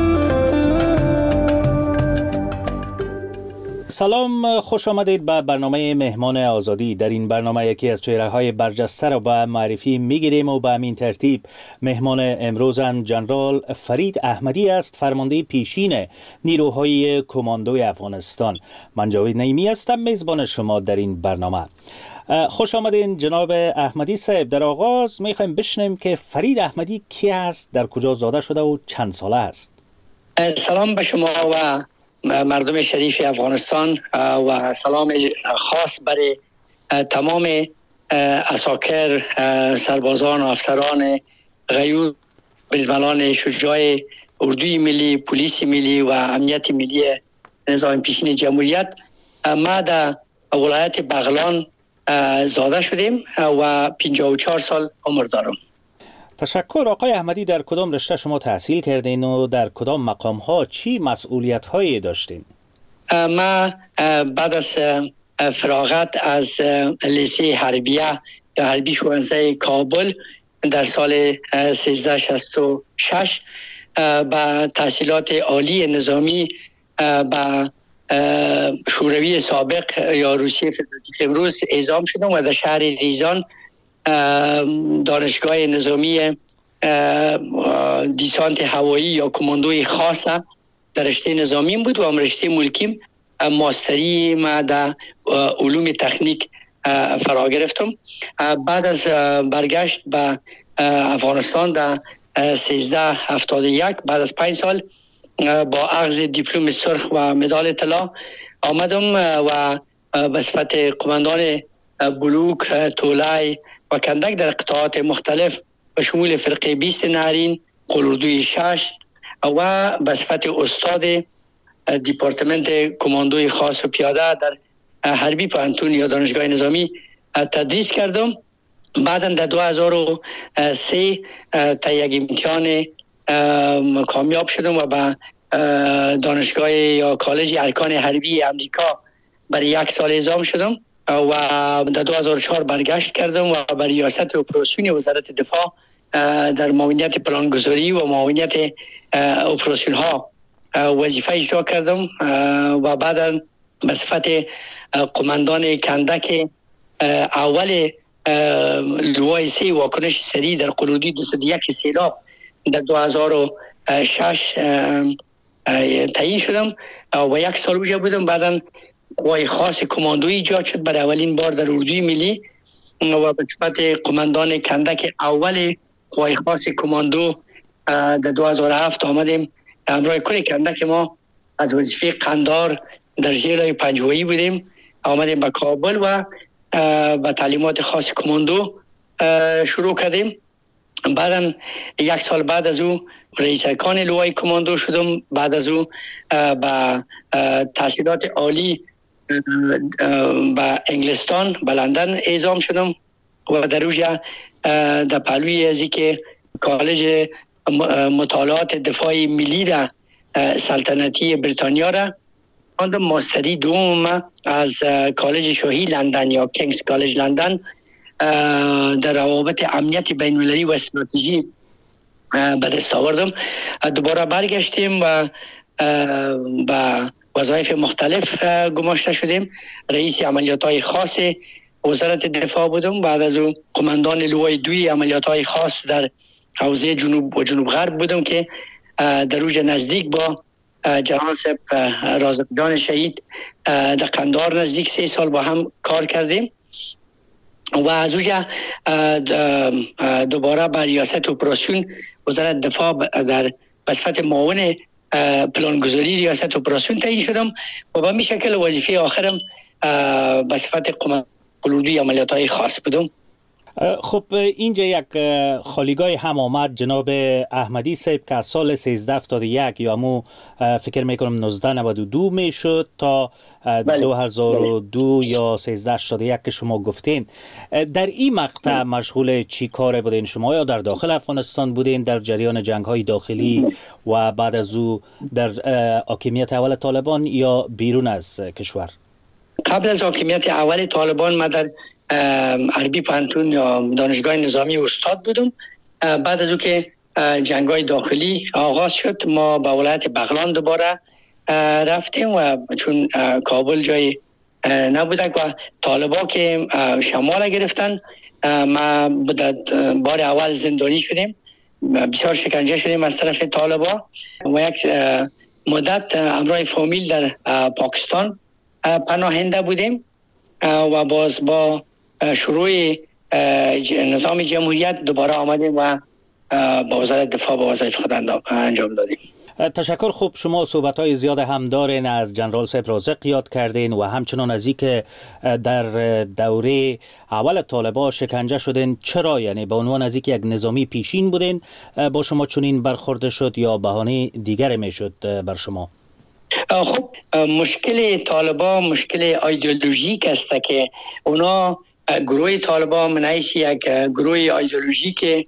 سلام، خوش آمدید به برنامه مهمان آزادی. در این برنامه یکی از چهره‌های برجسته را به معرفی می‌گیریم و به همین ترتیب مهمان امروزم جنرال فرید احمدی است، فرمانده پیشین نیروهای کماندوی افغانستان. من جاوید نعیمی هستم، میزبان شما در این برنامه. خوش آمدین جناب احمدی صاحب. در آغاز می‌خوایم بشنویم که فرید احمدی کی است، در کجا زاده شده و چند ساله است؟ سلام به شما و مردم شریف افغانستان و سلام خاص برای تمام عساکر، سربازان و افسران غیور، بزملان شجاع اردوی ملی، پلیس ملی و امنیت ملی نظام پیشین جمهوریت. ما در ولایت بغلان زاده شدیم و پنجاه و چهار سال عمر دارم. تشکر. آقای احمدی، در کدام رشته شما تحصیل کردین و در کدام مقام ها چی مسئولیت هایی داشتین؟ ما بعد از فراغت از لیسه حربیه یا حربی شوانزه کابل در سال سیزده شصت و شش با تحصیلات عالی نظامی با شوروی سابق یا روسیه فدراتیو امروز اعزام شدم و در شهر ریزان دانشگاه نظامی دیسانت هوایی یا کماندوی خاصه در رشته نظامی بود و رشته ملکیم ماستری ما در علوم تکنیک فرا گرفتم. بعد از برگشت به افغانستان در سیزده هفتاد و یک بعد از پنج سال با اخذ دیپلم سرخ و مدال طلا آمدم و به صفت قماندان بلوک، تولای و کندک در قطاعات مختلف به شمول فرقه بیست نهرین، قلوردوی شش و به صفت استاد دیپارتمنت کماندوی خاص و پیاده در حربی پانتون یا دانشگاه نظامی تدریس کردم. بعدا در دو هزار و سه تا یک امتحان کامیاب شدم و به دانشگاه یا کالج ارکان حربی امریکا برای یک سال اعزام شدم و در دو هزار و چهار برگشت کردم و بر ریاست اپراسیون وزارت دفاع در معاونیت پلانگذاری و معاونیت اپراسیون ها وظیفه اجرا کردم و بعدا به صفت قماندان کندک اول لوای سه واکنش سریع در قلودی دویست و یک سیلاب در دو هزار و شش تعیین شدم و یک سال اونجا بودم. بعدا قوای خاص کماندویی ایجاد شد برای اولین بار در اردوی ملی و به صفت قماندان کندک اول قوای خاص کماندو در دو هزار و هفت آمدیم. همراه کل کندک ما از وظیفه قندار در ژیلای پنجوایی بودیم، آمدیم به کابل و با تعلیمات خاص کماندو شروع کردیم. بعدن یک سال بعد از او رئیس ارکان لوای کماندو شدم. بعد از او با تحصیلات عالی به انگلستان به لندن اعزام شدم و در اوجه در پهلوی ازی که کالج مطالعات دفاع ملی را سلطنتی بریتانیا را خواندم. ماستری دوم از کالج شاهی لندن یا کینگز کالج لندن در روابط امنیت بین المللی و استراتژی به دست آوردم. دوباره برگشتیم و با وظایف مختلف گماشته شدیم. رئیس عملیات‌های خاص وزارت دفاع بودم. بعد از اون قماندان لوای دوی عملیات‌های خاص در حوزه جنوب و جنوب غرب بودم که در اوج نزدیک با جهان سپ رازق جان شهید در قندار نزدیک سه سال با هم کار کردیم و از اوجه دوباره بر ریاست اپراسیون وزارت دفاع در صفت معاون پلانگذاری ریاست اپراسیون تعیین شدم و به می شکل وظیفه آخرم به صفت قماندان عملیات‌های خاص بودم. خب اینجا یک خالیگاه هم آمد جناب احمدی صاحب که از سال سیزده هفتاد و یک یا مو فکر میکنم نوزده نود و دو میشد تا بله. دو هزار و دو بله. یا سیزده هشتاد و یک که شما گفتین. در این مقطع بله. مشغول چی کار بودین شما؟ یا در داخل افغانستان بودین در جریان جنگ های داخلی و بعد از او در حاکمیت اول طالبان یا بیرون از کشور؟ قبل از حاکمیت اول طالبان ما در عربی پانتون یا دانشگاه نظامی استاد بودم. بعد از او که جنگ‌های داخلی آغاز شد ما به ولایت بغلان دوباره رفتیم و چون کابل جای نبوده و طالبا که شمال گرفتن ما بار اول زندانی شدیم. بسیار شکنجه شدیم از طرف طالبا و یک مدت همراه فامیل در پاکستان پناهنده بودیم و باز با شروع نظام جمهوریت دوباره آمدیم و با وزارت دفاع با وظایف خود انجام دادیم. تشکر. خوب شما صحبت‌های زیاد هم دارین از جنرال صاحب رازق یاد کردین و همچنان از اینکه در دوره اول طالبان شکنجه شدین. چرا؟ یعنی به عنوان از اینکه یک نظامی پیشین بودین با شما چنین برخورد شد یا بهانه دیگر میشد بر شما؟ خب مشکل طالبان مشکل ایدئولوژیک است که اونا گروه طالبان من حیث یک گروه ایدئولوژیک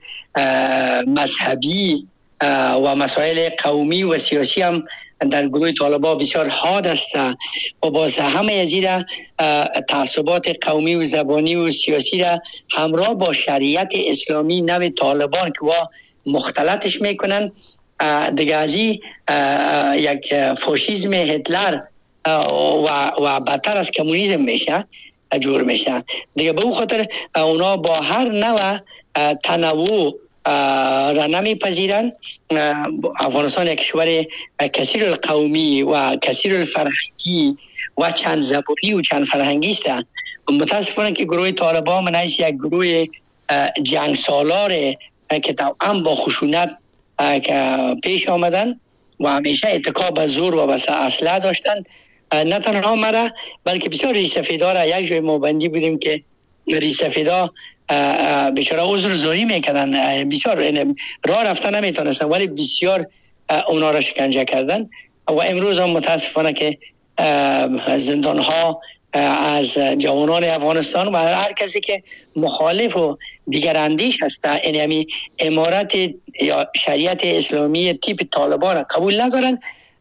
مذهبی و مسائل قومی و سیاسی هم در گروه طالبان بسیار حاد است و باز همه از این تعصبات قومی و زبانی و سیاسی را همراه با شریعت اسلامی نو طالبان که وا مختلطش میکنن دیگه از این یک فاشیسم هتلر و و بدتر از کمونیسم میشه جور میشه دیگه. به اون خاطر اونا با هر نوع تنوع را نمیپذیرن. افغانستان یک کشور کثیر القومی و کثیر الفرهنگی و چند زبانی و چند فرهنگی است. متاسفانه که گروه طالبان من حیث یک گروه جنگ سالار که توأم با خشونت که پیش آمدن و همیشه اتکا به زور و به اسلحه داشتن. نه تنها مرا بلکه بسیار ریش سفیدا را یک جای ما بندی بودیم که ریش سفیدا بیچاره عذر زوری میکردن، بسیار راه رفتن نمیتونستن ولی بسیار اونا را شکنجه کردن و امروز هم متاسفانه که زندان ها از جوانان افغانستان و هر کسی که مخالف و دیگر اندیش هست یعنی امارت یا شریعت اسلامی تیپ طالبان را قبول ندارن،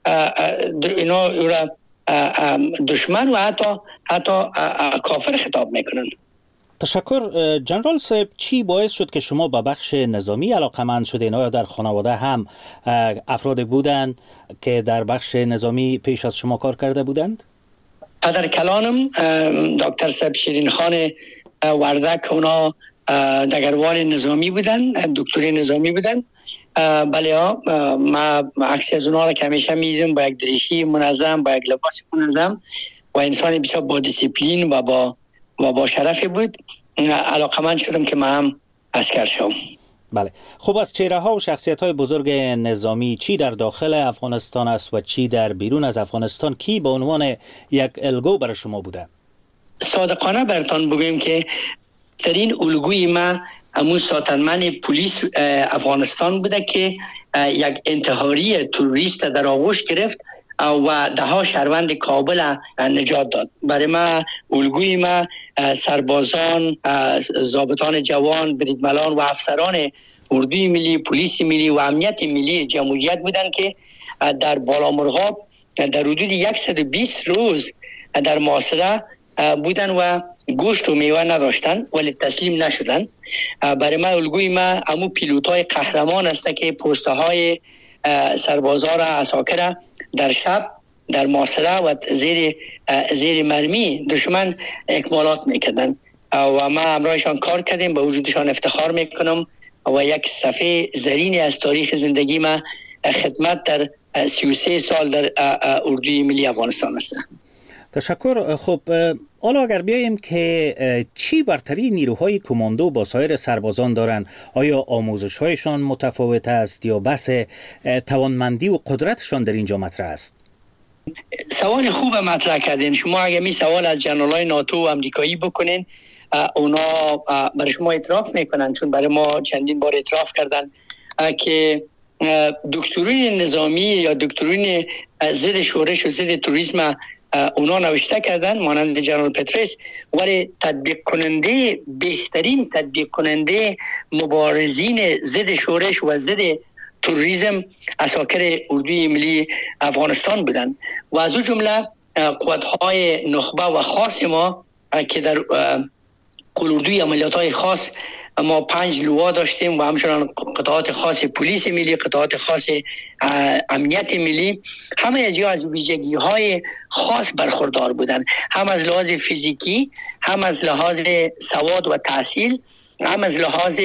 اینا را دشمن و حتی حتی کافر خطاب میکنن. تشکر. جنرال صاحب چی باعث شد که شما به بخش نظامی علاقمند شدین؟ آیا در خانواده هم افراد بودند که در بخش نظامی پیش از شما کار کرده بودند؟ پدر کلانم دکتر صاحب شیرین خان وردک اونا دگروان نظامی بودن، دکتری نظامی بودن. بله ها ما عکس از اونا را که همیشه میدیدم با یک دریشی منظم با یک لباس منظم و انسان بسیار با دیسیپلین و با و با شرفی بود. علاقمند شدم که من هم عسکر شوم. بله. خب از چهره ها و شخصیت های بزرگ نظامی چی در داخل افغانستان است و چی در بیرون از افغانستان کی به عنوان یک الگو برای شما بوده؟ صادقانه براتون بگویم که ترین الگوی ما همون ساتنمن پلیس افغانستان بوده که یک انتحاری تروریست در آغوش گرفت و ده ها شهروند کابل نجات داد. برای ما الگوی ما سربازان، ضابطان جوان، بریدملان و افسران اردوی ملی، پلیس ملی و امنیت ملی جمهوریت بودند که در بالامرغاب در حدود صد و بیست روز در محاصره بودن و گوشت و میوه نداشتن ولی تسلیم نشدن. برای ما الگوی ما همو پیلوتای قهرمان است که پوسته های سربازا را، عساکر در شب در محاصره و زیر زیر مرمی دشمن اکمالات میکردن و ما همراهشان کار کردیم. به وجودشان افتخار میکنم و یک صفحه زرینی از تاریخ زندگی ما خدمت در سی و سه سال در اردوی ملی افغانستان است. تشکر. خب حالا اگر بیاییم که چی برتری نیروهای کماندو با سایر سربازان دارند؟ آیا آموزش هایشان متفاوت است یا بحث توانمندی و قدرتشان در اینجا مطرح است؟ سوال خوب مطرح کردین. شما اگر می سوال از جنرالای ناتو و امریکایی بکنین، اونا برای شما اعتراف میکنن، چون برای ما چندین بار اعتراف کردن که دکترین نظامی یا دکترین ضد شورش و ضد توریسم اونا نوشته کردن مانند جنرال پترس، ولی تطبیق کننده، بهترین تطبیق کننده مبارزین ضد شورش و ضد تروریسم عساکر اردوی ملی افغانستان بودند و از او جمله قوت‌های نخبه و خاص ما که در قلوردوی عملیات‌های خاص ما پنج لوا داشتیم و همچنان قطعات خاص پلیس ملی، قطعات خاص امنیت ملی، همه از از ویژگی‌های خاص برخوردار بودند، هم از لحاظ فیزیکی، هم از لحاظ سواد و تحصیل، هم از لحاظ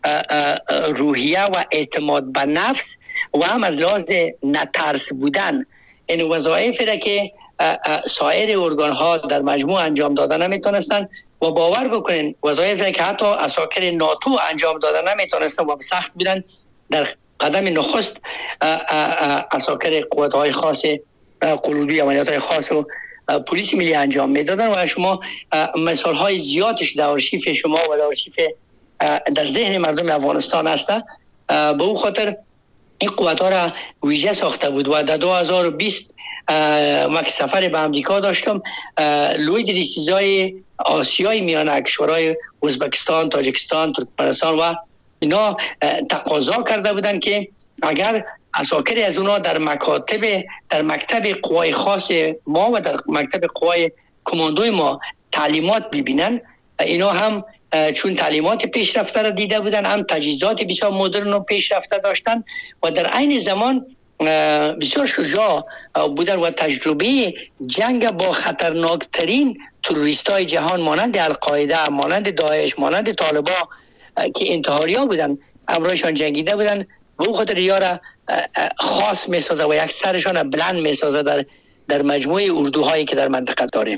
روحیه و اعتماد به نفس و هم از لحاظ نترس بودن. این وظایفی را که سایر ارگان‌ها در مجموع انجام دادن نمیتونستن و باور بکنین وظایفی که حتی عساکر ناتو انجام دادن نمیتونستن و سخت بودن، در قدم نخست عساکر قوت‌های خاص قلوبی عملیات‌های خاص و پلیس ملی انجام میدادن و شما مثال‌های زیادش در آرشیف شما و در آرشیف در ذهن مردم افغانستان هست. به او خاطر این قوت‌ها را ویژه ساخته بود و در دو هزار و بیست ما که سفر به امریکا داشتم، لوی دریسیزای آسیای میانه کشورهای ازبکستان، تاجیکستان، ترکمنستان و اینا تقاضا کرده بودن که اگر عساکری از اونا در مکاتب در مکتب قوای خاص ما و در مکتب قوای کماندوی ما تعلیمات ببینن، اینا هم چون تعلیمات پیشرفته را دیده بودن، هم تجهیزات بسیار مدرن و پیشرفته داشتن و در عین زمان بسیار شجاع بودن و تجربه جنگ با خطرناکترین تروریست های جهان مانند القاعده، مانند داعش، مانند طالبان که انتحاری ها بودن همراهشان جنگیده بودن و او خاطر یارا خاص می سازه و یک سرشان بلند می سازه در, در مجموعه اردوهایی که در منطقه داریم.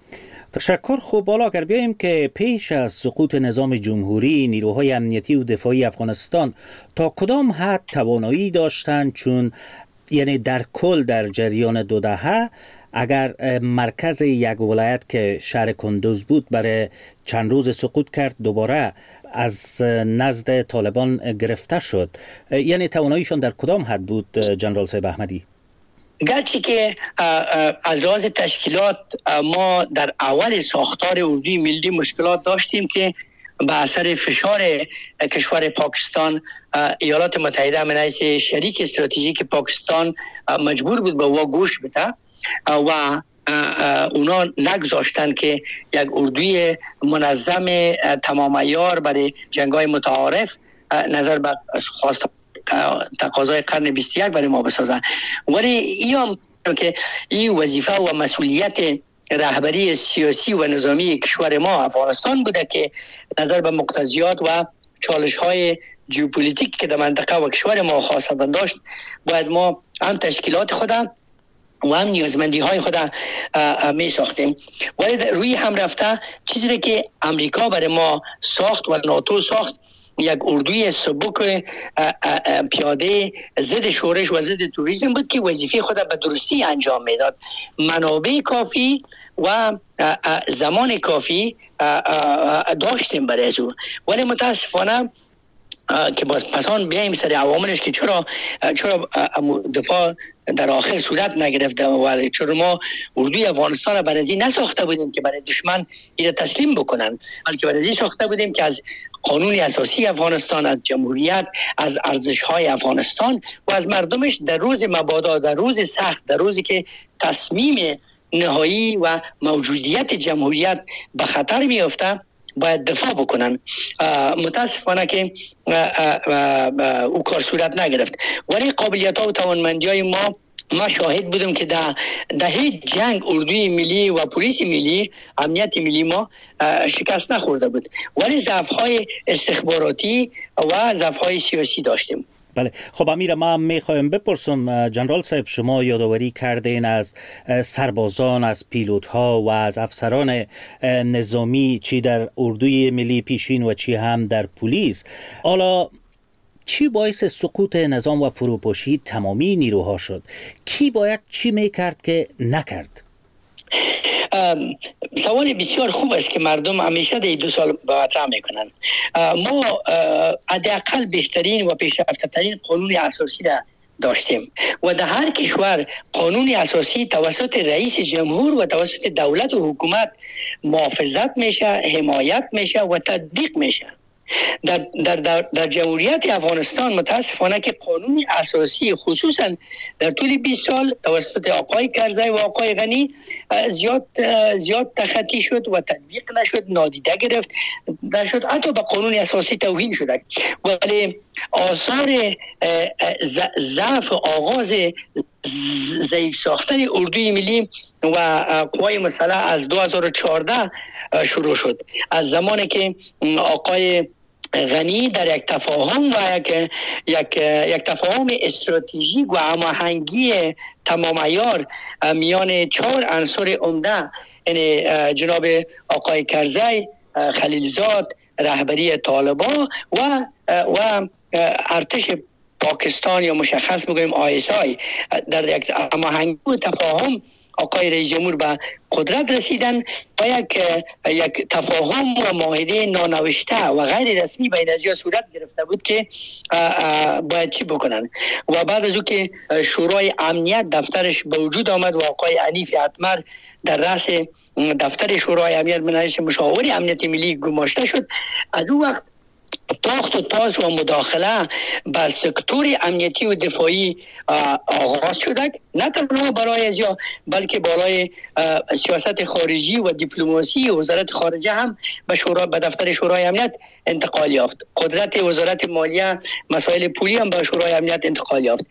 تشکر. خوب، حالا اگر بیاییم که پیش از سقوط نظام جمهوری نیروهای امنیتی و دفاعی افغانستان تا کدام حد توانایی داشتند، چون یعنی در کل در جریان دو دهه اگر مرکز یک ولایت که شهر کندوز بود برای چند روز سقوط کرد دوباره از نزد طالبان گرفته شد، یعنی تواناییشان در کدام حد بود جنرال صاحب احمدی؟ گرچه که از لحاظ تشکیلات ما در اول ساختار اردوی ملی مشکلات داشتیم که به اثر فشار کشور پاکستان، ایالات متحده من حیث شریک استراتژیک پاکستان مجبور بود به وا گوش بده و اونا نگذاشتن که یک اردوی منظم تمام عیار برای جنگ‌های متعارف نظر به خواست تقاضای قرن بیست و یک برای ما بسازن. ولی ایام که این وظیفه و مسئولیت رهبری سیاسی و نظامی کشور ما افغانستان بوده که نظر به مقتضیات و چالش‌های ژئوپلیتیک که در منطقه و کشور ما خواستن داشت، باید ما هم تشکیلات خودم و هم نیازمندی های خود می ساختیم. ولی روی هم رفته چیزی که امریکا برای ما ساخت و ناتو ساخت یک اردوی سبک پیاده ضد شورش و ضد توریسم بود که وظیفه خود به درستی انجام میداد. منابع کافی و زمان کافی داشتیم برای از او، ولی متاسفانه که باز پسان بیاییم سر عواملش که چرا چرا دفاع در آخر صورت نگرفته و چرا ما اردوی افغانستان برای ازی نساخته بودیم که برای دشمن این تسلیم بکنن، بلکه برای ازی ساخته بودیم که از قانون اساسی افغانستان، از جمهوریت، از ارزش‌های افغانستان و از مردمش در روز مبادا، در روز سخت، در روزی که تصمیم نهایی و موجودیت جمهوریت به خطر میفته باید دفاع بکنن. متاسفانه که او کار صورت نگرفت، ولی قابلیت ها و توانمندی های ما ما شاهد بودم که در ده هیچ جنگ اردوی ملی و پلیس ملی، امنیت ملی ما شکست نخورده بود، ولی ضعف های استخباراتی و ضعف های سیاسی داشتیم. بله، خب امیر، ما میخوایم بپرسم جنرال صاحب، شما یادآوری کردین از سربازان، از پیلوت ها و از افسران نظامی، چی در اردوی ملی پیشین و چی هم در پلیس. حالا چی باعث سقوط نظام و فروپاشی تمامی نیروها شد؟ کی باید چی میکرد که نکرد؟ سوال بسیار خوب است که مردم همیشه در دو سال مطرح میکنن. ما حداقل بهترین و پیشرفته ترین قانون اساسی را داشتیم و در هر کشور قانون اساسی توسط رئیس جمهور و توسط دولت و حکومت محافظت میشه، حمایت میشه و تطبیق میشه. در, در, در, در جمهوریت افغانستان متاسفانه که قانون اساسی خصوصا در طول بیست سال توسط آقای کرزی و آقای غنی زیاد زیاد تخطی شد و تطبیق نشد، نادیده گرفت نشد، حتی به قانون اساسی توهین شد. ولی آثار ضعف آغاز ضعیف ساختن اردوی ملی و قوای مسلح از دو هزار و چهارده شروع شد، از زمانی که آقای غنی در یک تفاهم و یک یک یک تفاهم استراتژیک و هماهنگی تمام عیار میان چهار عنصر عمده، یعنی جناب آقای کرزی، خلیلزاد، رهبری طالبان و و ارتش پاکستان یا مشخص بگویم آی اس آی، در یک هماهنگی و تفاهم آقای رئیس جمهور به قدرت رسیدن و یک یک تفاهم و معاهده نانوشته و غیر رسمی بین ازیا صورت گرفته بود که باید چی بکنن. و بعد از او که شورای امنیت دفترش به وجود آمد و آقای حنیف اتمر در رأس دفتر شورای امنیت منعش مشاور امنیت ملی گماشته شد، از اون وقت تاخت و تاز و مداخله به سکتور امنیتی و دفاعی آغاز شده، نه تنها برای ازیا بلکه برای سیاست خارجی و دیپلماسی وزارت خارجه هم به شورا به دفتر شورای امنیت انتقال یافت. قدرت وزارت مالیه مسائل پولی هم به شورای امنیت انتقال یافت.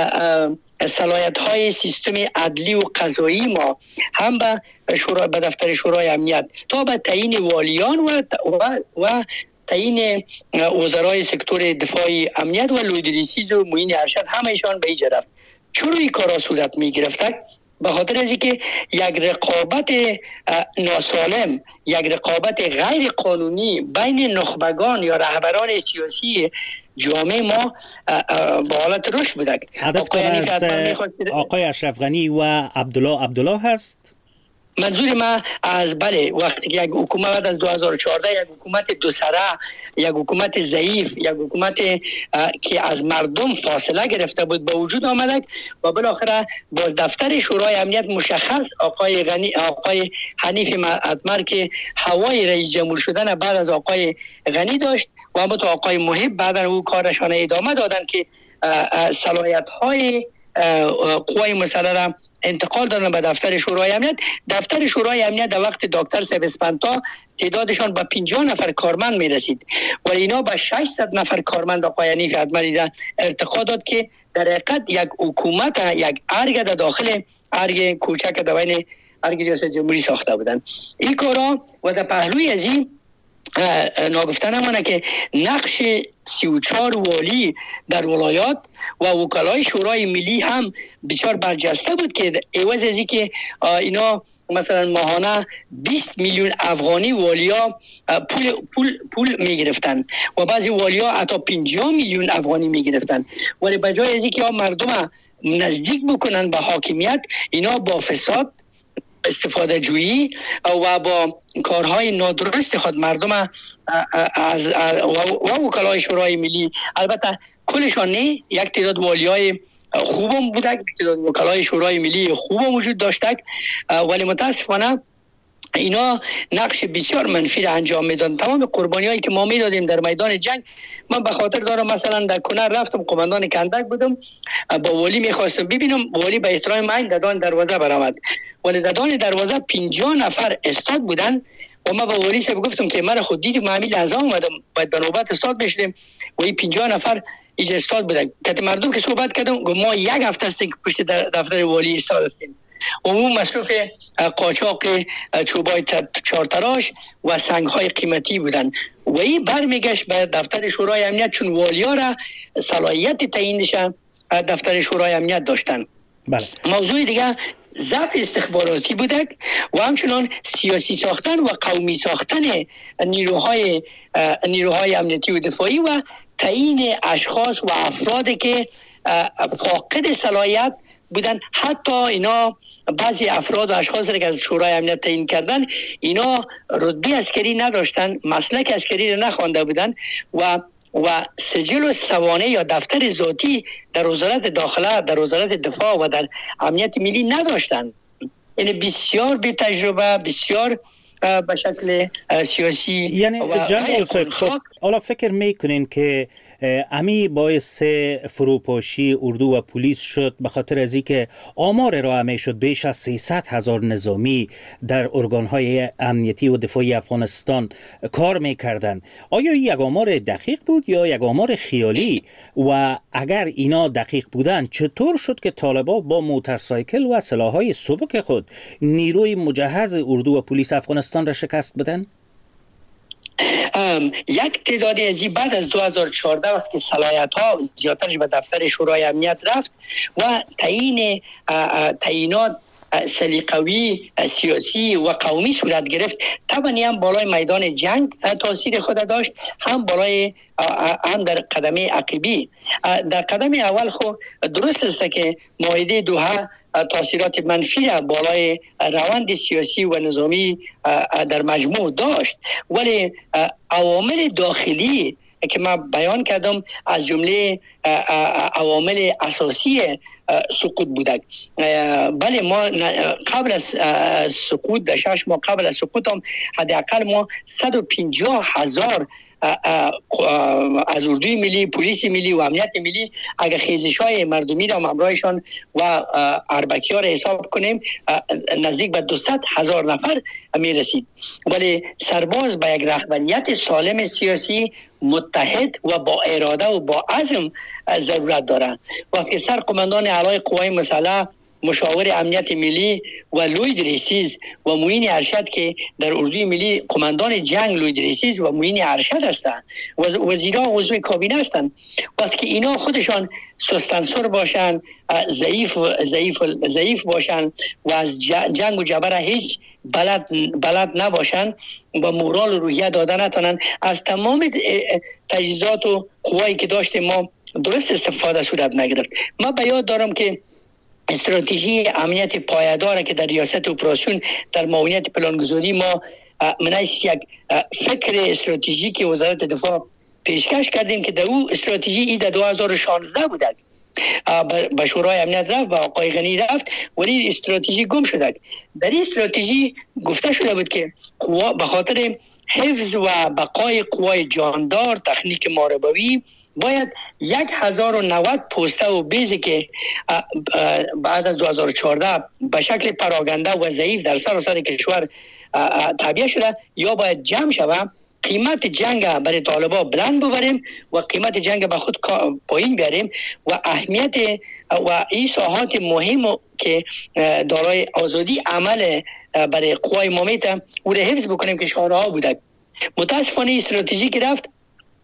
صلاحیت های سیستم عدلی و قضایی ما هم به شورا به دفتر شورای امنیت تا به تعیین والیان و و, و تعیین وزرای سکتور دفاعی امنیت و لویدریسیز و معین ارشد همهشان به ایجا رفت. چرا این کارا صورت می گرفت؟ به خاطر از اینکه یک رقابت ناسالم، یک رقابت غیر قانونی بین نخبگان یا رهبران سیاسی جامعه ما با حالت رشد بوده. هدف از آقای اشرف غنی و عبدالله عبدالله هست؟ منظور من از بله وقتی که یک حکومت بعد از دو هزار و چهارده یک حکومت دو سره، یک حکومت ضعیف، یک حکومت که از مردم فاصله گرفته بود به وجود آمد و بالاخره باز دفتر شورای امنیت مشخص آقای غنی آقای حنیف اتمر که هوای رئیس جمهور شدن بعد از آقای غنی داشت و اما تو آقای محب بعد از او کارشان ادامه دادن که صلاحیت های قوای مسلح را انتقال دادن به دفتر شورای امنیت. دفتر شورای امنیت در وقت دکتر سیف اسپانتا تعدادشان به پنجاه نفر کارمند می رسید ولی اینا به ششصد نفر کارمند آقای حنیف اتمر ارتقا داد که در حقیقت یک حکومت، یک ارگ در داخل ارگ کوچک در بین ارگ ریاست جمهوری ساخته بودن. این کارا و در پهلوی از این ناگفته نمانه که نقش سی و چهار والی در ولایات و وکلای شورای ملی هم بسیار برجسته بود که عوض از اینکه اینا مثلا ماهانه بیست میلیون افغانی والیا پول پول پول میگرفتن و بعضی والیا حتی پنجاه میلیون افغانی میگرفتن، ولی به جای از اینکه مردم نزدیک بکنن به حاکمیت، اینا با فساد، استفاده جویی و با کارهای نادرست خود مردم از و وکلای شورای ملی، البته کلشان نه، یک تعداد والیای خوبم بودک، یک تعداد وکلای شورای ملی خوبم وجود داشتک، ولی متاسفانه اینا نقش بسیار منفی را انجام میدن. تمام قربانی هایی که ما میدادیم در میدان جنگ، من به خاطر دارم مثلا در کنر رفتم، قماندان کندک بودم، با والی میخواستم ببینم، والی به احترام من ددان دروازه برآمد، ولی ددان دروازه پنجاه نفر استاد بودن و ما به والی صاحب گفتم که من خود دیدم، من همین لحظه اومدم باید به نوبت استاد بشیم و این پنجاه نفر ایج استاد بودن. که مردم که صحبت کردم، ما یک هفته است که پشت دفتر والی استاد هستیم. عموم مصروف قاچاق چوبای چارتراش و سنگ‌های قیمتی بودن و این برمیگشت به دفتر شورای امنیت، چون والیا را صلاحیت تعیینش دفتر شورای امنیت داشتن. بله. موضوع دیگه ضعف استخباراتی بودک و همچنان سیاسی ساختن و قومی ساختن نیروهای نیروهای امنیتی و دفاعی و تعیین اشخاص و افرادی که فاقد صلاحیت بودن. حتی اینا بعضی افراد و اشخاص را که از شورای امنیت تعیین کردن، اینا رتبه عسکری نداشتن، مسلک عسکری را نخوانده بودن و و سجل و سوانه یا دفتر ذاتی در وزارت داخله، در وزارت دفاع و در امنیت ملی نداشتن. یعنی بسیار بی تجربه، بسیار به شکل سیاسی. یعنی جنرال صاحب، حالا فکر میکنین که امی باعث فروپاشی اردو و پلیس شد به خاطر از اینکه آمار ارائه شد بیش از سیصد هزار نظامی در ارگان‌های امنیتی و دفاعی افغانستان کار میکردن؟ آیا یک آمار دقیق بود یا یک آمار خیالی؟ و اگر اینا دقیق بودن، چطور شد که طالبان با موتورسایکل و سلاح‌های سبک خود نیروی مجهز اردو و پلیس افغانستان را شکست بدن؟ یک تعدادی از این بعد از دو هزار و چهارده وقتی صلاحیت ها زیادترش به دفتر شورای امنیت رفت و تعیین تعیینات سلیقوی سیاسی و قومی صورت گرفت، طبعا هم بالای میدان جنگ تاثیر خود داشت، هم بالای هم در قدم عقبی. در قدم اول خو درست است که معاهده دوحه تاثیرات منفی را بالای روند سیاسی و نظامی در مجموع داشت، ولی عوامل داخلی که من بیان کردم از جمله عوامل اساسی سقوط بودند. بله، ما قبل از سقوط در شش ماه قبل از سقوط هم حداقل ما صد و پنجاه هزار از اردوی ملی، پلیس ملی و امنیت ملی اگر خیزش‌های مردمی را همراهشان و اربکی ها را حساب کنیم نزدیک به دویست هزار نفر می رسید. ولی سرباز با یک رهبریت سالم سیاسی متحد و با اراده و با عزم ضرورت دارد. وقتی سر قماندان اعلی قوای مسلح، مشاور امنیت ملی و لوی دریسیز و معین ارشد که در اردوی ملی قماندان جنگ لوی دریسیز و معین ارشد هستند، وزیران عضو کابینه هستند، وقتی اینا خودشان سستنسر باشن، ضعیف ضعیف ضعیف باشن و از جنگ و جبر هیچ بلد بلد نباشن و مورال و روحیه دادن نتونن، از تمام تجهیزات و قوایی که داشتیم ما درست استفاده صورت نگرفت. من به یاد دارم که استراتژی امنیت پایدار که در ریاست اپراسیون در معاونیت پلانگذاری ما منعکس یک فکر استراتژیک که وزارت دفاع پیشکش کردیم که در او استراتژی ای در دو هزار و شانزده بود، به شورای امنیت رفت و آقای غنی رفت ولی استراتژی گم شده. در این استراتژی گفته شده بود که قوا به خاطر حفظ و بقای قوای جاندار تکنیک محاربوی باید یک هزار و نود پوسته و بیزی که بعد از دو هزار و چهارده به شکل پراگنده و ضعیف در سراسر کشور تعبیه شده یا باید جمع شود، قیمت جنگ برای طالبان بلند ببریم و قیمت جنگ به خود پایین بیاریم و اهمیت و این ساحات مهم که دارای آزادی عمل برای قوای ممیت او را حفظ بکنیم که شعارها بوده. متاسفانه استراتژی که رفت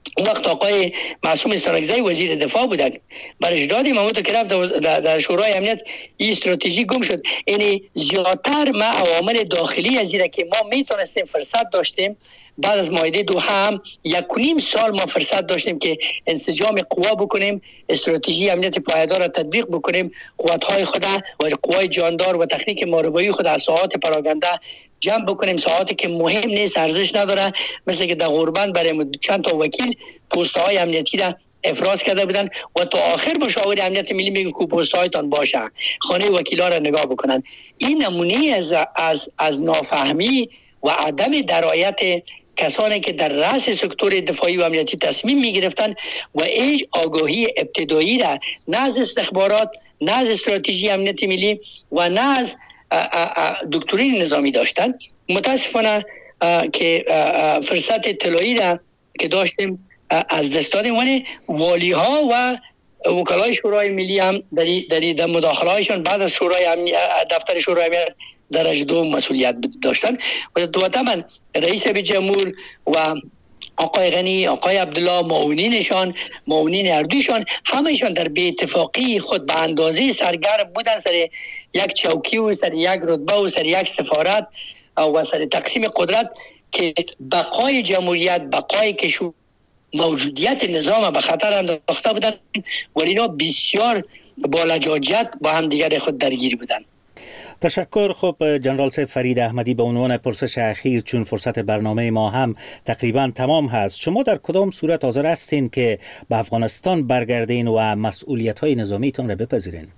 اون وقت آقای معصوم استانکزی وزیر دفاع بودن، برش دادیم اما تو که رفت در, در شورای امنیت این استراتژی گم شد. یعنی زیادتر ما عوامل داخلی از ایره که ما میتونستیم فرصت داشتیم بعد از معاهده دو هم یک و نیم سال ما فرصت داشتیم که انسجام قوا بکنیم، استراتژی امنیت پایدار را تطبیق بکنیم، قوت‌های خود و قوای جاندار و تکنیک محاربه‌ای خود از ساحات پراگنده جمع بکنیم، ساحاتی که مهم نیست، ارزش نداره، مثل که در غربند برای چند تا وکیل پست‌های امنیتی را افراز کرده بودن و تا آخر مشاور امنیت ملی میگه که پست‌هایتان باشه، خانه وکیلا را نگاه بکنن. این نمونه از از از نافهمی و عدم درایت کسانی که در رأس سکتور دفاعی و امنیتی تصمیم می گرفتن و هیچ آگاهی ابتدایی را نه از استخبارات، نه از استراتژی امنیت ملی و نه از دکترین نظامی داشتن. متاسفانه که فرصت طلایی را که داشتیم از دست دادیم، ولی والی ها و وکلای شورای ملی هم در در مداخله هایشان بعد از شورای دفتر شورای امنیت درجه دو مسئولیت داشتن و دوتامن رئیس جمهور و آقای غنی، آقای عبدالله، معاونینشان، معاونین اردویشان، همهشان در بی اتفاقی خود به اندازه سرگرم بودن سر یک چوکی و سر یک رتبه و سر یک سفارت و سر تقسیم قدرت که بقای جمهوریت، بقای کشور، موجودیت نظام به خطر انداخته بودن، ولی اینا بسیار با لجاجت با هم دیگر خود درگیر بودن. تشکر. خب جنرال سیف فرید احمدی، به عنوان پرسش اخیر، چون فرصت برنامه ما هم تقریبا تمام هست، شما در کدام صورت حاضر هستین که به افغانستان برگردین و مسئولیت های نظامیتان را بپذیرین؟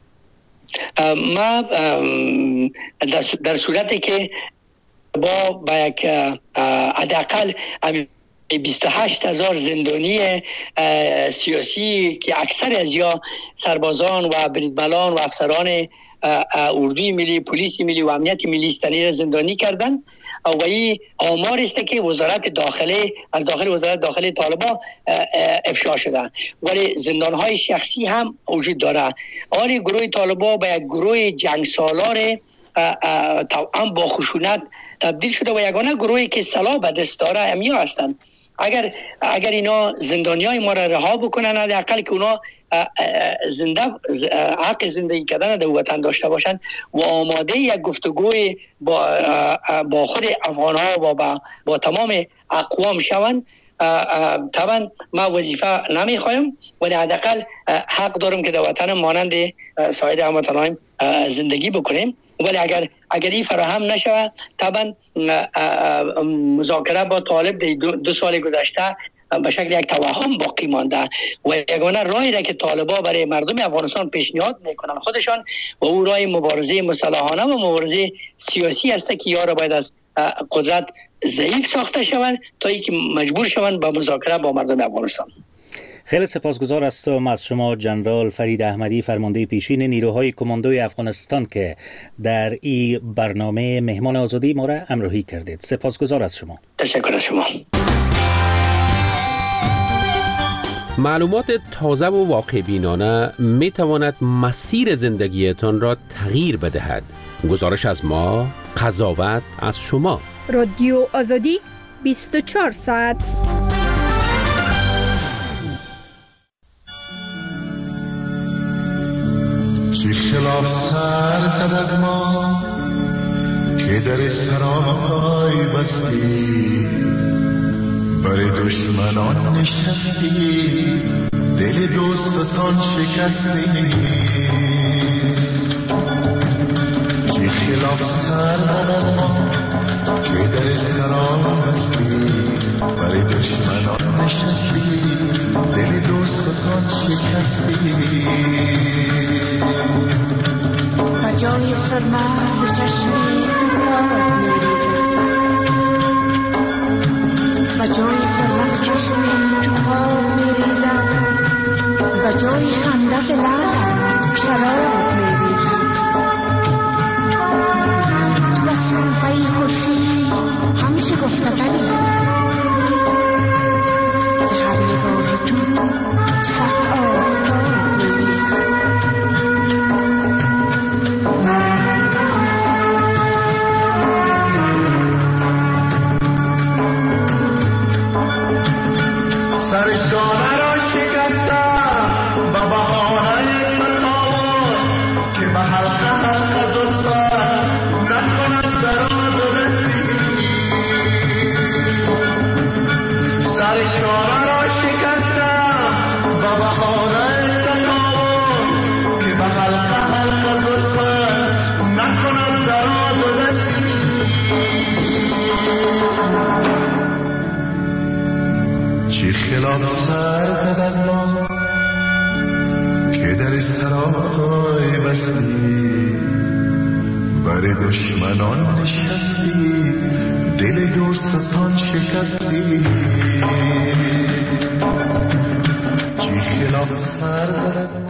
ما در صورتی که با با یک حداقل بیست و هشت هزار زندانی سیاسی که اکثر از یا سربازان و بریدملان و افسران اردوی ملی، پلیس ملی و امنیت ملی استانی را زندانی کردن و این آمار است که وزارت داخله از داخل وزارت داخله طالبان افشا شده، ولی زندان های شخصی هم وجود داره. آن گروه طالبان به یک گروه جنگ سالار توأم با خشونت تبدیل شده و یگانه گروهی که سلاح به دست داره همیا هستند. اگر اگر اینا زندانیای ما را رها بکنن، حداقل که اونا زنده حق زندگی کردن در وطن داشته باشند و آماده یک گفتگوی با با خود افغان ها و با, با تمام اقوام شوند، طبعا ما وظیفه نمیخوایم ولی حداقل حق دارم که در وطن مانند سایر هموطنان زندگی بکنیم. ولی اگر اگر این فراهم نشود، طبعا مذاکره با طالب دو, دو سال گذشته به شکل یک توهم باقی مانده و یگانه راهی را که طالبا برای مردم افغانستان پیشنهاد میکنن خودشان و او راه مبارزه مسلحانه و مبارزه سیاسی است که یا را باید از قدرت ضعیف ساخته شوند تا اینکه مجبور شوند به مذاکره با مردم افغانستان. خیلی سپاسگزار هستم از شما جنرال فرید احمدی، فرمانده پیشین نیروهای کماندوی افغانستان که در این برنامه مهمان آزادی ما را همراهی کردید. سپاسگزار از شما. تشکر از شما. معلومات تازه و واقع بینانه می تواند مسیر زندگیتان را تغییر بدهد. گزارش از ما، قضاوت از شما. رادیو آزادی بیست و چهار ساعت. چه خلاف سر زد از ما که در سرای بستی، برای دشمنان نشستی، دل دوستان شکستی. چه خلاف سر زد از ما که در سرای بستی، برای دشمنان نشستی، دل دوستان شکستی. جای سرما ز چشمی تو خواب میریزد، و جای سرما ز چشمی تو خواب میریزد، و جای خنده ز لبت شراب میریزد. تو از شنفه خورشید هم شکفته تری، ز هر نگاه تو صد آفتاب میریزد. خلاف سر زد از ما که در سرای بستی، بر دشمنان نشستی، دل دوستان شکستی. چی خلاف سر زد از ما